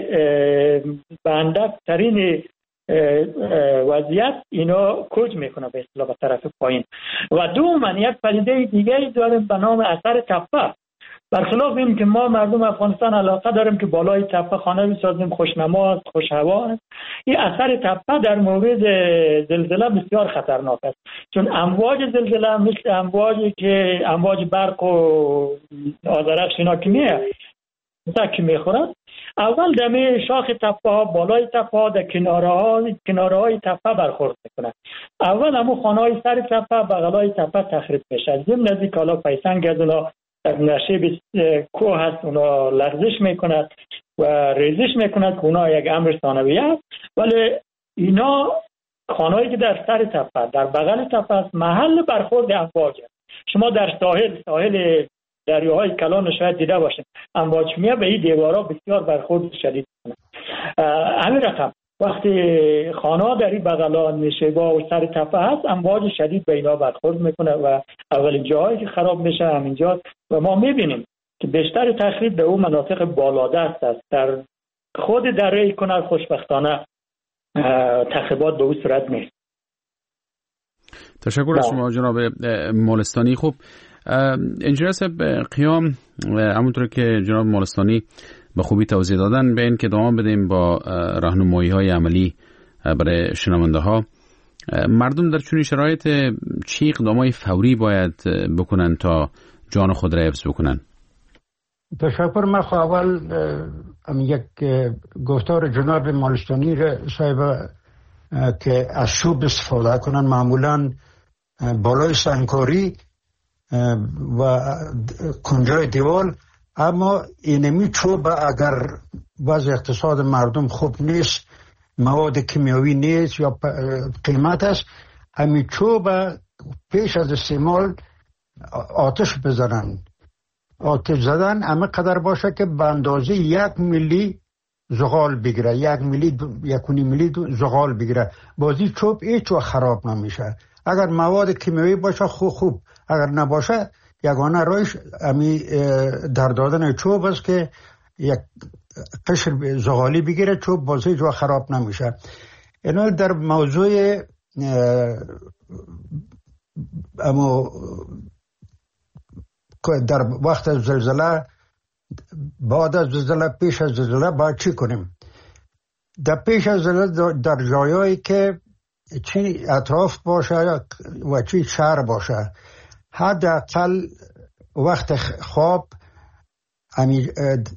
به اندک ترین وضعیت اینا کوچ میکنه به اصطلاح به طرف پایین. و دوما یک پدیده دیگری داریم به نام اثر تپه. برخلاف این که ما مردم افغانستان علاقه داریم که بالای تپه خانه بسازیم، خوشنما است، خوش هوا است، این اثر تپه در مورد زلزله بسیار خطرناک است، چون امواج زلزله مثل امواجی که امواج برق و آذرخش اینا که میه تک میخورد، اول دم شاخ تپه ها، بالای تپه ها، در کناره ها کناره های تپه برخورد میکنه. اول همون خانه های سر تپه بغلای تپه تخریب میشه. از این نزدیک حالا پایسنگ از اونا در نشیب کوه هست، اونا لرزش میکند و ریزش میکند که اونا یک امر ثانویه است. ولی اینا خانهایی که در سر تپه در بغل تپه است محل برخورد امواج است. شما در ساحل ساحل دریاهای کلان شاید دیده باشید، امواج میاد به این دیوارا بسیار برخورد شدید کنه. همین رقم وقتی خانه در این بغلا نشیبا و سر تپه هست، امواج شدید به اینا برخورد میکنه و اولین جاهایی که خراب میشه همینجا و ما میبینیم که بیشتر تخریب به اون مناطق بالادست است. در خود دره کنر خوشبختانه تخریبات به اون صورت نیست. تشکر از شما جناب مولستانی. خوب انجینر صاحب قیام، همونطور که جناب مولستانی به خوبی توضیح دادن، به این که دوام بدیم با راهنمایی های عملی برای شنونده ها. مردم در چنین شرایط چه اقدامات فوری باید بکنن تا جان خود را حفظ بکنن؟ تشکر. من خو اول یک گفتار جناب مالستانی صاحب که از چوب استفاده کنن، معمولا بالای سنگکاری و کنجای دیوال، اما اینمی چوب اگر وضع اقتصاد مردم خوب نیست، مواد کیمیاوی نیست یا قیمت است، همین چوب پیش از استعمال آتش بزنن. آتش زدن همه قدر باشه که به اندازه یک میلی زغال بگیره، یک میلی یکونی میلی زغال بگیره. بازی چوب هیچ وقت خراب نمیشه. اگر مواد کیمیایی باشه خوب خوب، اگر نباشه یگانه راهش امی در دادن چوب است که یک قشر زغالی بگیره، چوب بازی هیچ وقت خراب نمیشه. اینو در موضوع اما در وقت زلزله، بعد از زلزله، پیش از زلزله باید چی کنیم؟ در پیش از زلزله در جایایی که چی اطراف باشه و چی شهر باشه، حداقل وقت خواب امی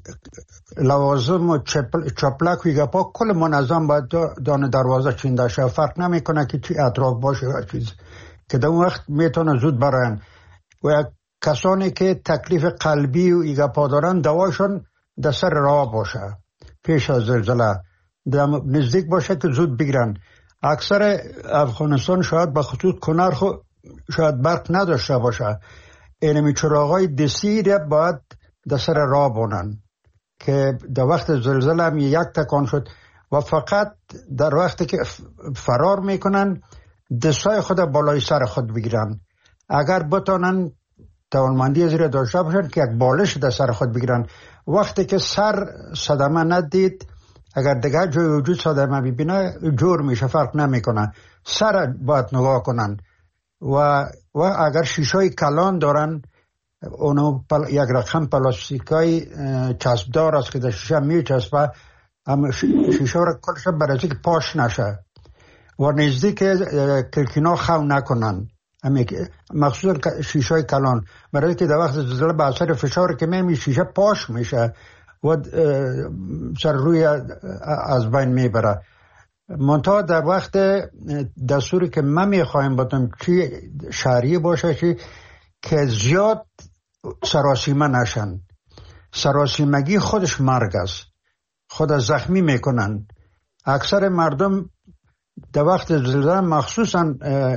لوازم و چپلک و گپا کل منظم باید دان دروازه چینده شه. فرق نمیکنه که چی اطراف باشه و چیز که در اون وقت میتونه زود برن. و کسانی که تکلیف قلبی و ایگپا دارن دواشون در سر راه باشه پیش از زلزله، نزدیک باشه که زود بگیرن. اکثر افغانستان شاید به خصوص کنر خو شاید برق نداشته باشه، اینمی چراغای دستی را باید در سر راه بونن که در وقت زلزله هم یک تکان شد و فقط در وقتی که فرار میکنن دستای خود بالای سر خود بگیرن. اگر بتانن توانمندی زیر داشته باشن که یک بالش در سر خود بگیرن، وقتی که سر صدمه ندید، اگر دیگه جای وجود صدمه ببینه جور میشه، فرق نمیکنه، سر باید نگاه کنن. و و اگر شیشای کلان دارن، اونو پل، یک رقم پلاستیکای چسبدار است که در شیشه میچسبه، اما شیشه را کلش برای که پاش نشه و نزدیک کلکینا خو نکنن، مخصوصا شیشه کلان، برای که در وقت زلزله به اثر فشار که میمی شیشه پاش میشه و سر روی از بین میبره. منتها در وقت دستوری که من میخوایم باتم چی شهری باشه چی که زیاد سراسیمه نشن. سراسیمگی خودش مرگ است، خود زخمی میکنن. اکثر مردم در وقت زلزله مخصوصا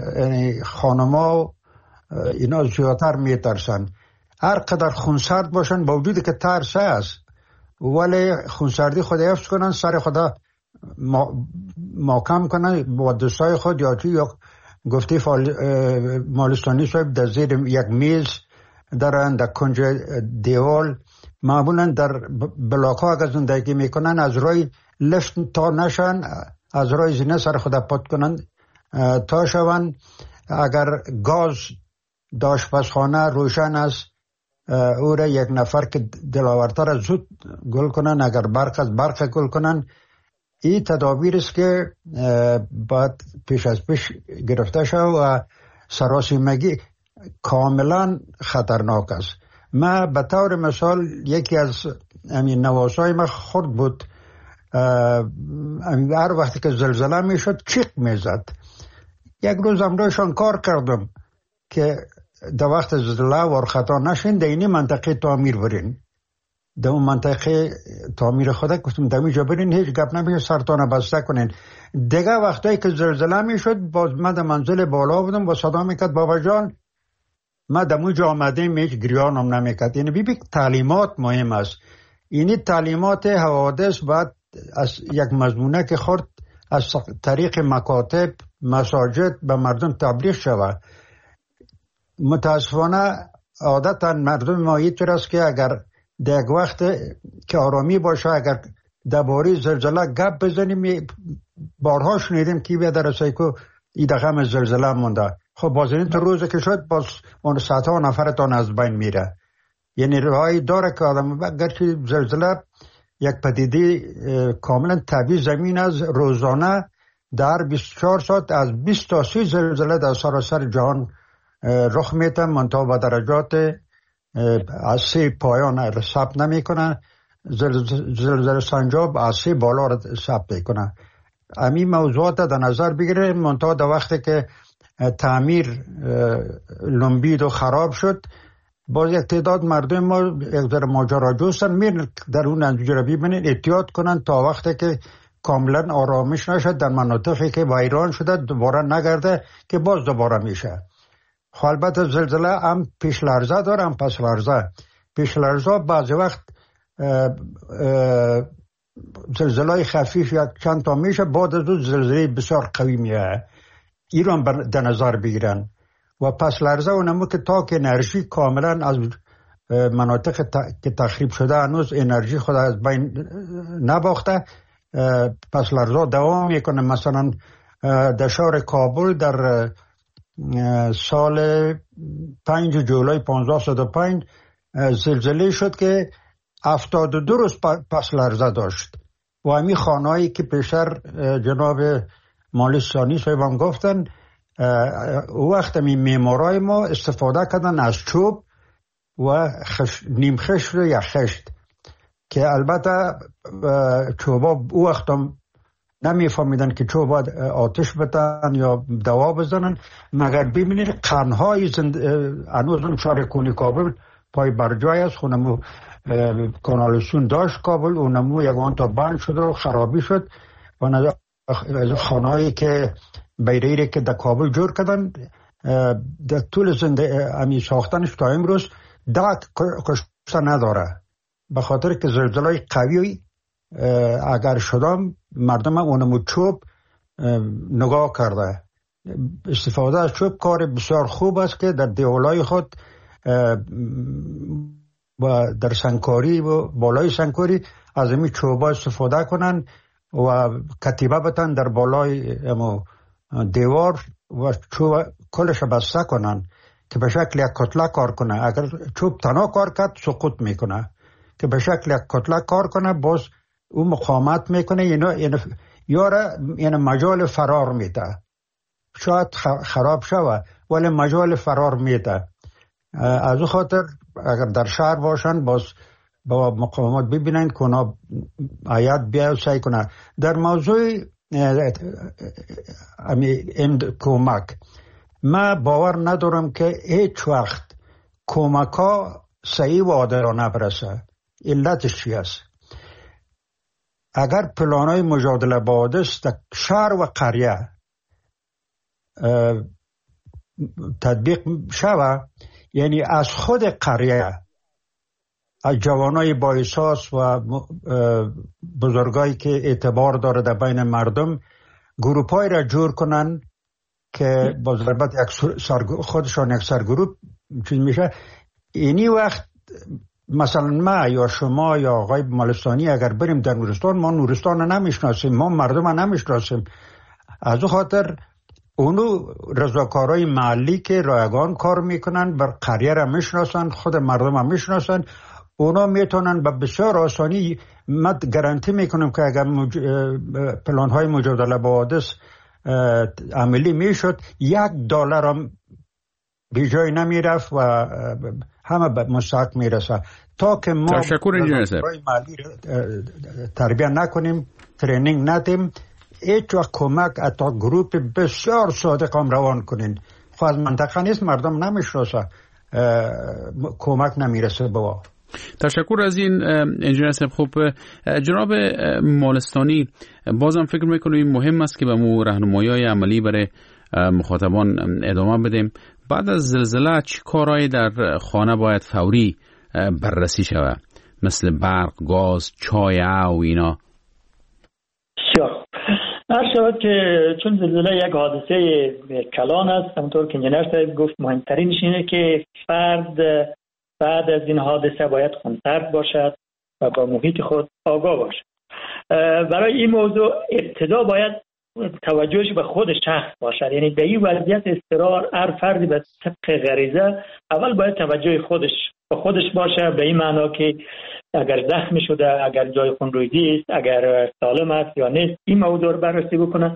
خانما اینا زیادتر میترسن. هر قدر خونسرد باشن با وجود که ترس است، ولی خونسردی خود حفظ کنن، سر خدا محکم کنن با دستای خود یا چی، یا گفته مالستانی صاحب در زیر یک میز دارن، در کنج دیوال، معمولا در بلاک ها اگر زندگی میکنن از رای لفت تا نشن، از رای زینه سر خدا پات کنن تا شون. اگر گاز داشپزخانه روشن است، او را یک نفر که دلاورتر زود گل کنن، اگر برق از برق گل کنن. این تدابیر است که باید پیش از پیش گرفته شد و سراسیمگی کاملا خطرناک است. من به طور مثال یکی از امین نواسای من خود بود، هر وقتی که زلزله می شد چیق می زد. یک روز امروزشان کار کردم که در وقت زلزله ورخطا نشین، در اینی منطقه تعمیر برین، در اون منطقه تعمیر خدا گفتم در اینجا برین، هیچ گپ نمیشه، سرتانه بسته کنین. دیگه وقتایی که زلزله می شد باز من در منزل بالا بودم و صدا میکرد بابا جان ما در اونجا آمدیم، هیچ گریانم نمیکرد. یعنی بی بی تعلیمات مهم است. اینی تعلیمات حوادث باید از یک مضمونه که خورد از طریق مکاتب مساجد به مردم تبلیغ شود. متاسفانه عادتا مردم ما اینطور است که اگر در یک وقت که آرامی باشه، اگر درباره زلزله گپ بزنیم، بارها شنیدیم که به درسته که این دقیقه زلزله مونده. خب باز این تو روز که شد باز اون صدها نفرتان از بین میره. یعنی راهی داره که آدم اگرچه زلزله یک پدیده کاملا طبیعی زمین از روزانه در بیست و چهار ساعت از بیست تا سی زلزله در سراسر جهان رخ میتن، منتها به درجات از سه پایان ثبت نمی کنن. زلزله سنجاب از سه بالا را ثبت میکنن. همین موضوعات در نظر بگیره، منتها در وقتی که تعمیر لنبید و خراب شد، باز یک تعداد مردم ما یک ذره ماجراجوستن، میرن در اون نتیجه را ببینن، احتیاط کنن تا وقتی که کاملا آرامش نشد در مناطقی که ویران شده دوباره نگرده که باز دوباره میشه. خب البته زلزله هم پیش لرزه داره هم پس لرزه. پیش لرزه بعضی وقت زلزله خفیف یا چند تا میشه، بعد از اون زلزله بسیار قوی میه. ایران در نظر بگیرن. و پس لرزه اونمو که تا که انرژی کاملا از مناطق که تخریب شده هنوز انرژی خود از بین نباخته، پس لرزه دوام میکنه. مثلا در شهر کابل در سال پنج جولای پانزده صد و پنج زلزله شد که هفتاد و دو روز پس لرزه داشت. و همین خانهایی که پیشتر جناب مالی ثانی صاحبان گفتن، او وقت می معمارای ما استفاده کردن از چوب و خش... نیم خشت و یا خشت، که البته چوبا او وقت هم نمی فهمیدن که چوبا آتش بتن یا دوا بزنن، مگر ببینید قرنهای زند... هنوز شهر کونی کابل پای برجای است، خونمو کانالسون داشت کابل، اونمو یکان تا بند شد و خرابی شد. و خانهایی که بیریری که در کابل جور کردن در طول زنده امی ساختنش تا امروز ده کشته نداره، به خاطر که زلزله قوی اگر شدم مردم اونمو چوب نگاه کرده. استفاده از چوب کار بسیار خوب است که در دیوالای خود و در سنگکاری و بالای سنگکاری از این چوبا استفاده کنن و کتیبه بتن در بالای دیوار و چوب کلش بسته کنن که به شکل یک کتله کار کنه. اگر چوب تنها کار کرد سقوط میکنه، که به شکل یک کتله کار کنه باز اون مقاومت میکنه، یعنی یاره یعنی مجال فرار میده. شاید خراب شوه ولی مجال فرار میده. از اون خاطر اگر در شهر باشن باز با مقاومت ببینن که اونا آیات بیا و سعی کنن. در موضوع این کمک من باور ندارم که هیچ وقت کمک ها صحیح و عادلانه برسه. علتش چی است؟ اگر پلان های مجادله با حادث در شهر و قریه تطبیق شوه، یعنی از خود قریه از جوانای با احساس و بزرگایی که اعتبار داره در بین مردم گروپای را جور کنن که با ضربت یک خودشان یک سرگروپ چیز میشه. اینی وقت مثلا ما یا شما یا آقای مالستانی اگر بریم در نورستان، ما نورستان رو نمیشناسیم، ما مردم رو نمیشناسیم. از او خاطر اونو رضاکارای محلی که رایگان کار میکنن بر قریه را میشناسن، خود مردم هم میشناسن، اونا میتونن به بسیار آسانی. من گارانتی میکنم که اگر مج... پلان های مجادله با حادث عملی میشد، یک دلار هم بی جای نمیرفت و همه به مستحق میرسه. تا که ما رضاکارای محلی تربیه نکنیم، ترینینگ ندیم، هیچ وقت کمک حتی گروپ بسیار صادق هم روان کنین. خب از منطقه نیست، مردم نمیشناسه، کمک نمیرسه بوا. تشکر از این انجینیر صاحب. خوب جناب مالستانی، بازم فکر میکنم مهم است که به مو راهنمایی‌های عملی برای مخاطبان ادامه بدیم. بعد از زلزله چه کارهایی در خانه باید فوری بررسی شود، مثل برق، گاز، چای و اینا؟ بسیار هر شود که چون زلزله یک حادثه کلان است، همونطور که انجینیر صاحب گفت مهمترینش اینه که فرد بعد از این حادثه باید خونسرد باشد و با محیط خود آگاه باشد. برای این موضوع ابتدا باید توجهش به خود شخص باشد، یعنی در این وضعیت اضطرار هر فردی به طبق غریزه اول باید توجه خودش به خودش باشه، به این معنا که اگر زخمی شده، اگر جای خونریزی است، اگر سالم است یا نیست، این موضوع رو بررسی بکنه.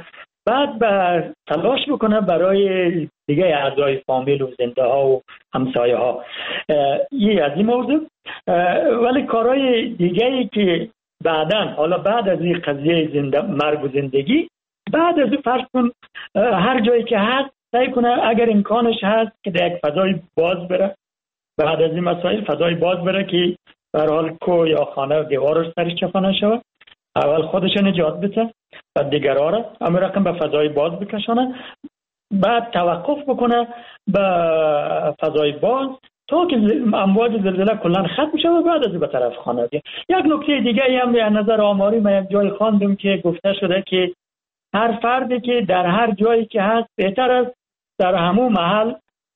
بعد به تلاش بکنه برای دیگه اعضای فامیل و زنده ها و همسایه ها. یه از این موضوع. ولی کارهای دیگه ای که بعداً حالا بعد از این قضیه زنده مرگ و زندگی، بعد از فرض کن هر جایی که هست سعی کنه اگر امکانش هست که در یک فضای باز بره، بعد از این مسائل فضای باز بره که به هر حال کو یا خانه و دیوارش سرش چپانه شود، اول خودش نجات بده بعد دیگرها را اما رقم به فضای باز بکشانه، بعد توقف بکنه به فضای باز تا که امواج زلزله کلا ختم شود، بعد از به طرف خانه بیاد. یک نکته دیگه هم به نظر آماری من یک جای خواندم که گفته شده که هر فردی که در هر جایی که هست بهتر است در همون محل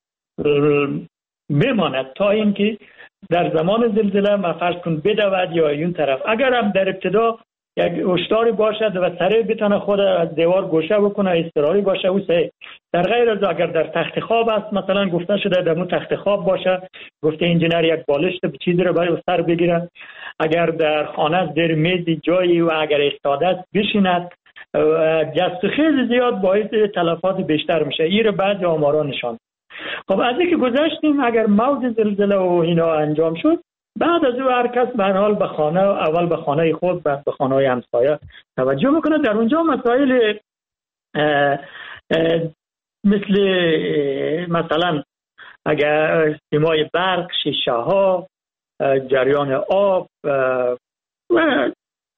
بماند تا اینکه در زمان زلزله ما فرض کن بدود یا این طرف. اگر هم در ابتدا یک هشداری باشد و سریع بتونه خود از دیوار گوشه بکنه، اضطراری باشه او سه. در غیر از اگر در تخت خواب است مثلا گفته شده در اون تخت خواب باشه، گفته انجینر یک بالشت به چیزی رو برای سر بگیره. اگر در خانه است در میز جایی و اگر ایستاده است بشیند، جست و خیز زیاد باعث تلفات بیشتر میشه. این رو بعضی آمارا نشان. خب از اینکه گذشتیم اگر موج زلزله و اینا انجام شد، بعد از او هر کس به هر حال به خانه، اول به خانه خود بعد به خانه های همسایه توجه میکنه. در اونجا مسائل اه اه مثل مثلا اگر سیمای برق، شیشه ها، جریان آب و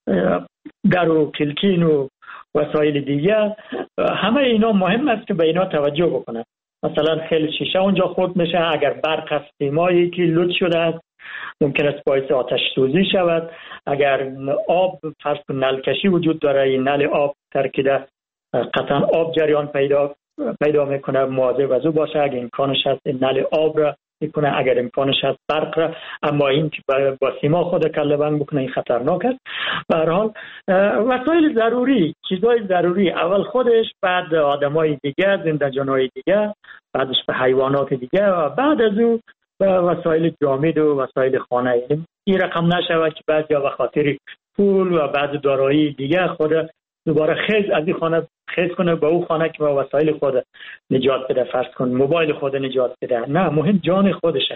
در و کلکین و وسایل دیگه، همه اینا مهم است که به اینا توجه بکنه. مثلا خیلی شیشه اونجا خورد میشه، اگر برق از سیمایی که لود شده است ممکن است باعث آتش سوزی شود. اگر آب فرض کن نلکشی وجود داره، این نل آب ترکیده قطعا آب جریان پیدا پیدا میکنه، مواظب از او باشه. اگر امکانش هست نل آب را میکنه، اگر امکانش هست برق را، اما این که با سیما خود کله بند بکنه این خطرناک است. به هر حال وسایل ضروری، چیزای ضروری اول خودش، بعد آدمای دیگه، زنده جانای دیگه، بعدش به حیوانات دیگه و بعد از او به وسایل جامد و وسایل خانه. این رقم نشود که بعضیا به خاطر پول و بعض دارایی دیگه خود دوباره خیز از این خانه خیز کنه به اون خانه که با وسایل خود نجات بده، فرض کن موبایل خود نجات بده. نه، مهم جان خودشه.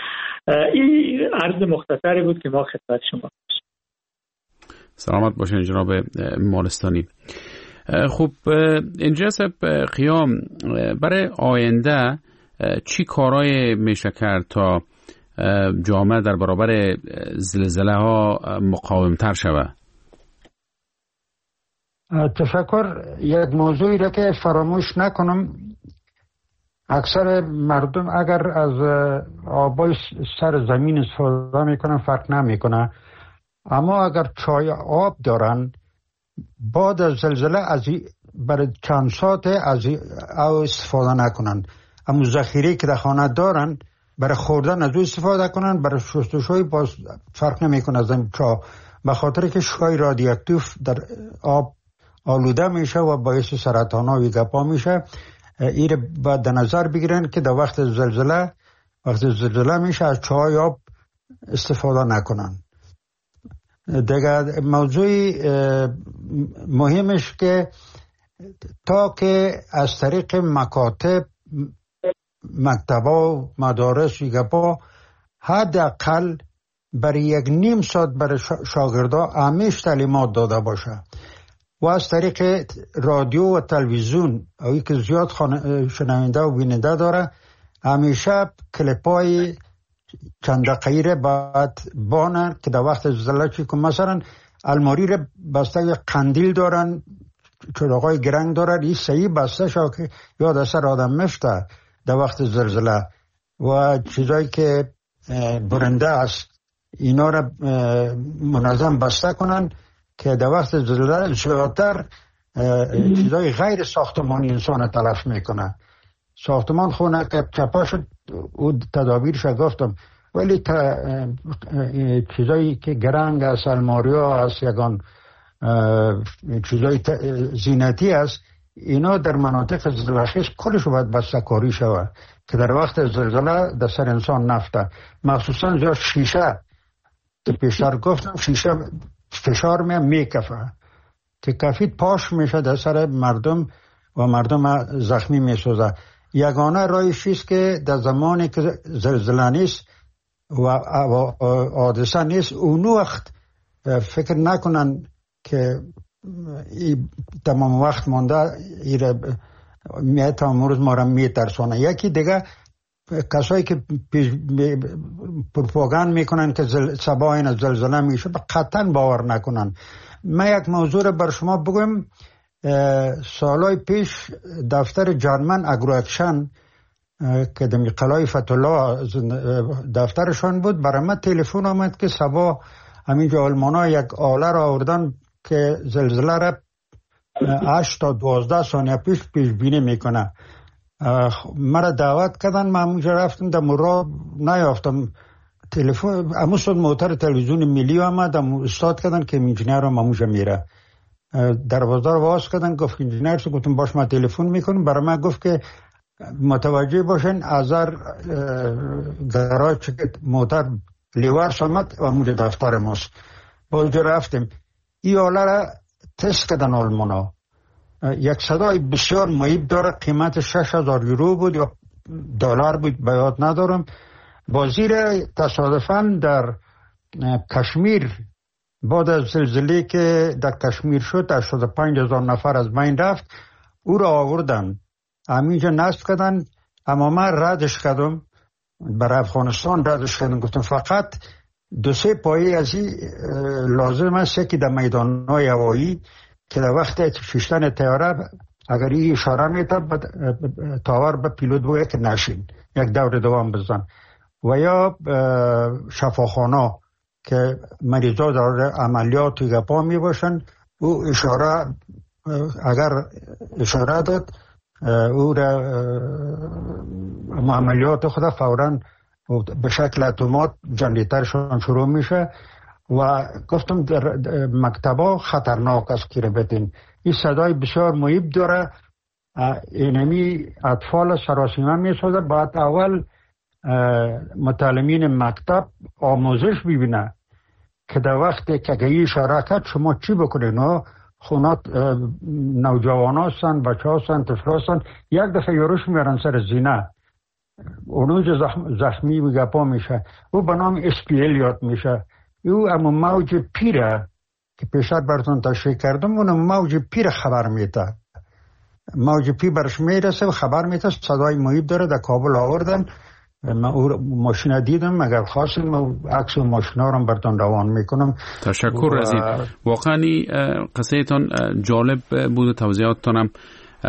این عرض مختصری بود که ما خدمت شما داشتیم. سلامت باشین جناب مالستانی. خب اینجا قیام برای آینده چی کارهای میشه کرد تا جامعه در برابر زلزله ها مقاومتر شود؟ تفکر یک موضوعی را که فراموش نکنم، اکثر مردم اگر از آبای سر زمین استفاده میکنن فرق نمیکنه، اما اگر چای آب دارن بعد از زلزله از برای چند ساعت از او استفاده نکنن، اما ذخیره که در خانه دارن برای خوردن از او استفاده کنن، برای شستشوی باز فرق نمیکنه از این چا، به خاطر که شوی رادیواکتیو در آب آلوده میشه و باعث سرطان ها و گپا میشه. این باید در نظر بگیرن که در وقت زلزله وقت زلزله میشه از چای آب استفاده نکنن. دیگه موضوع مهمش که تا که از طریق مکاتب، مکتبا و مدارس و گپا حداقل برای یک نیم ساعت برای شاگردا همیشه تعلیمات داده باشه و از طریق رادیو و تلویزیون اوی که زیاد شنونده و بیننده داره همیشه کلیپای چند دقیقه بعد بانن که در وقت زلزله چی کن. مثلا الماری رو بسته قندیل دارن، چراغای گرنگ دارن، این صحیح بسته شد که یاد اثر آدم مفته در وقت زلزله و چیزایی که برنده است اینا رو منظم بسته کنن که در وقت زلزله زیادتر چیزای غیر ساختمانی انسان تلف میکنه. ساختمان خونه که چپا شد او تدابیرش گفتم، ولی چیزایی که گرنگ است، الماریا است، یگان چیزای زینتی است، اینا در مناطق زلزله‌خیز کلش باید بسته کاری شود که در وقت زلزله در سر انسان نفته. مخصوصا زیاد شیشه که پیشتر گفتم شیشه فشار می میکفه که کفید پاش میشه در سر مردم و مردم زخمی می سوزه. یگانه رایش است که در زمانی که زلزله نیست و حادثه نیست اون وقت فکر نکنن که تمام وقت مانده ایره میت امروز ما را میترسونه. یکی دیگه کسایی که پروپاگاند میکنن که سبا این زلزله میشه قطعا باور نکنن. من یک موضوع را بر شما بگم. سالای پیش دفتر جرمن اگرو اکشن که در قلعه فتح‌الله دفترشان بود، برای من تلفن آمد که سبا همینجا آلمانا یک آله را آوردن که زلزله را هشت تا دوازده ثانیه پیش پیش بینی میکنه. مرا دعوت کردن، من اونجا رفتم، در مرا نیافتم تلفن. امو شد موتر تلویزیون ملی آمد، امو استاد کردن که انجینیر رو اونجا میره. دروازه رو باز کردن، گفت انجینیر شو. گفتم باش ما تلفن میکنم. برای من گفت که متوجه باشین ازار گراج که موتر لیوار آمد و اونجا دفتر ماست. با اونجا رفتیم. این آله را تست کردن آلمانا. یک صدای بسیار مهیب داره، قیمت شش هزار یورو بود یا دلار بود به یاد ندارم. بازی را تصادفاً در کشمیر بعد از زلزله که در کشمیر شد هشتاد و پنج هزار نفر از بین رفت، او را آوردن همینجا نصب کردن. اما من ردش کردم، برای افغانستان ردش کردم. گفتم فقط دو سه پایه از این لازم است که در میدان‌های هوایی که در وقت ششتن تیاره اگر این اشاره میده تاور به پیلوت بگه که نشین یک دور دوام بزن، و یا شفاخانه که مریضا در عملیات گپا می باشن، او اشاره اگر اشاره داد او را عملیات خود فوراً به شکل اتومات جنریترشان شروع میشه. و گفتم در مکتبا خطرناک است که بدین. این صدای بسیار مهیب داره. اینمی اطفال سراسیمه می سازه. باید اول متعلمین مکتب آموزش ببینه که در وقتی که گیی اشاره کرد شما چی بکنین. خونات نوجوان هستن، بچه هستن، طفل هستن، یک دفعه یاروش میارن سر زینه، اونوز زخم زخمی و گپا میشه. او به نام اس پی ال یاد میشه. او اما موج پیره که پیشتر براتون تشریح کردم، اون موج پیر خبر میده. موج پی برش میرسه و خبر میده. صدای مهیب داره. در کابل آوردن، من او ماشین دیدم. اگر خواستیم عکس ماشین ها رو براتون روان میکنم. تشکر و... رزید. واقعا قصه تان جالب بود و توضیحاتتان هم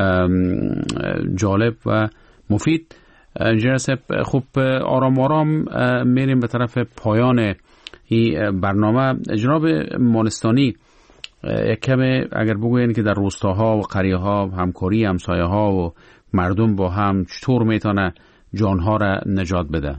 جالب و مفید. جناب خوب آرام آرام میریم به طرف پایان این برنامه. جناب مانستانی، یک کمی اگر بگوین که در روستاها و قریه ها همکاری همسایه ها و مردم با هم چطور میتونه جانها را نجات بده؟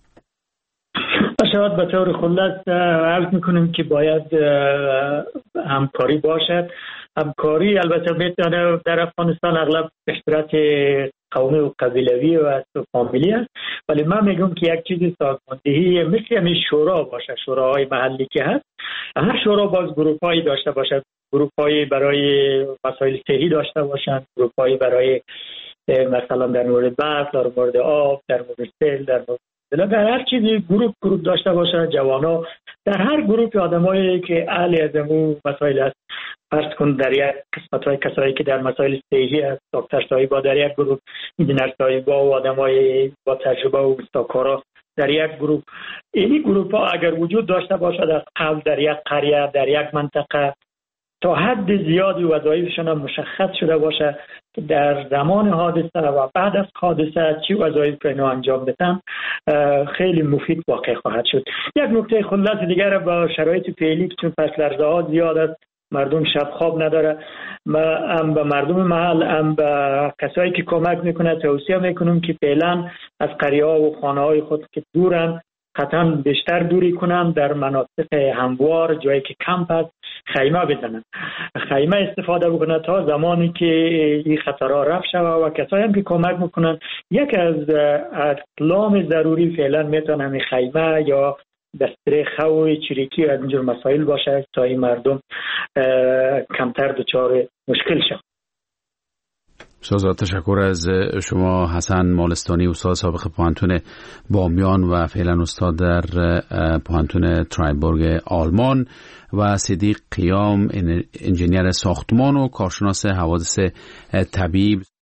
شاید به طور خلاص عرض میکنیم که باید همکاری باشد. همکاری البته میتونه در افغانستان اغلب به صورت قومی و قبیلوی و فامیلی است، ولی من میگم که یک چیزی سازماندهی مثل همین شورا باشه، شوراهای محلی که هست. هر شورا باز گروپایی داشته باشد، گروپایی برای مسائل صحی داشته باشند، گروپایی برای مثلا در مورد برق، در مورد آب، در مورد سیل، در مورد در هر چیزی گروپ گروپ داشته باشن. جوانا در هر گروپ آدمایی که اهل از امون مسائل است، فرض کن در یک قسمت های کسایی که در مسائل صحی است، دکتر صاحبا در یک گروپ، انجینر صاحبا و آدمای با تجربه و استاکارا در یک گروپ. این گروپ ها اگر وجود داشته باشد از قبل در یک قریه، در یک منطقه، تا حد زیادی وظایفشون مشخص شده باشه که در زمان حادثه و بعد از حادثه چی وظایف اینا انجام بدن، خیلی مفید واقع خواهد شد. یک نکته خلاص دیگر با شرایط فعلی که چون فصل لرزه ها زیاد است، مردم شب خواب نداره، ما هم به مردم محل هم به کسایی که کمک میکنه توصیه میکنم که فعلا از قریه ها و خانه های خود که دورن قطعا بیشتر دوری کنن، در مناطق هموار جایی که کمپ است خیمه بزنن، خیمه استفاده بکنن تا زمانی که این خطرها رفع شود. و کسایی هم که کمک میکنن یک از اقلام ضروری فعلا میتونن همین خیمه یا دستره خوی چریکی از اینجور مسائل باشه تا این مردم کمتر دچار مشکل شد. استاد تشکر از شما. حسن مالستانی، استاد سابق پوهنتون بامیان و فعلا استاد در پوهنتون ترایبورگ آلمان و صدیق قیام، انجینیر ساختمان و کارشناس حوادث طبیعی.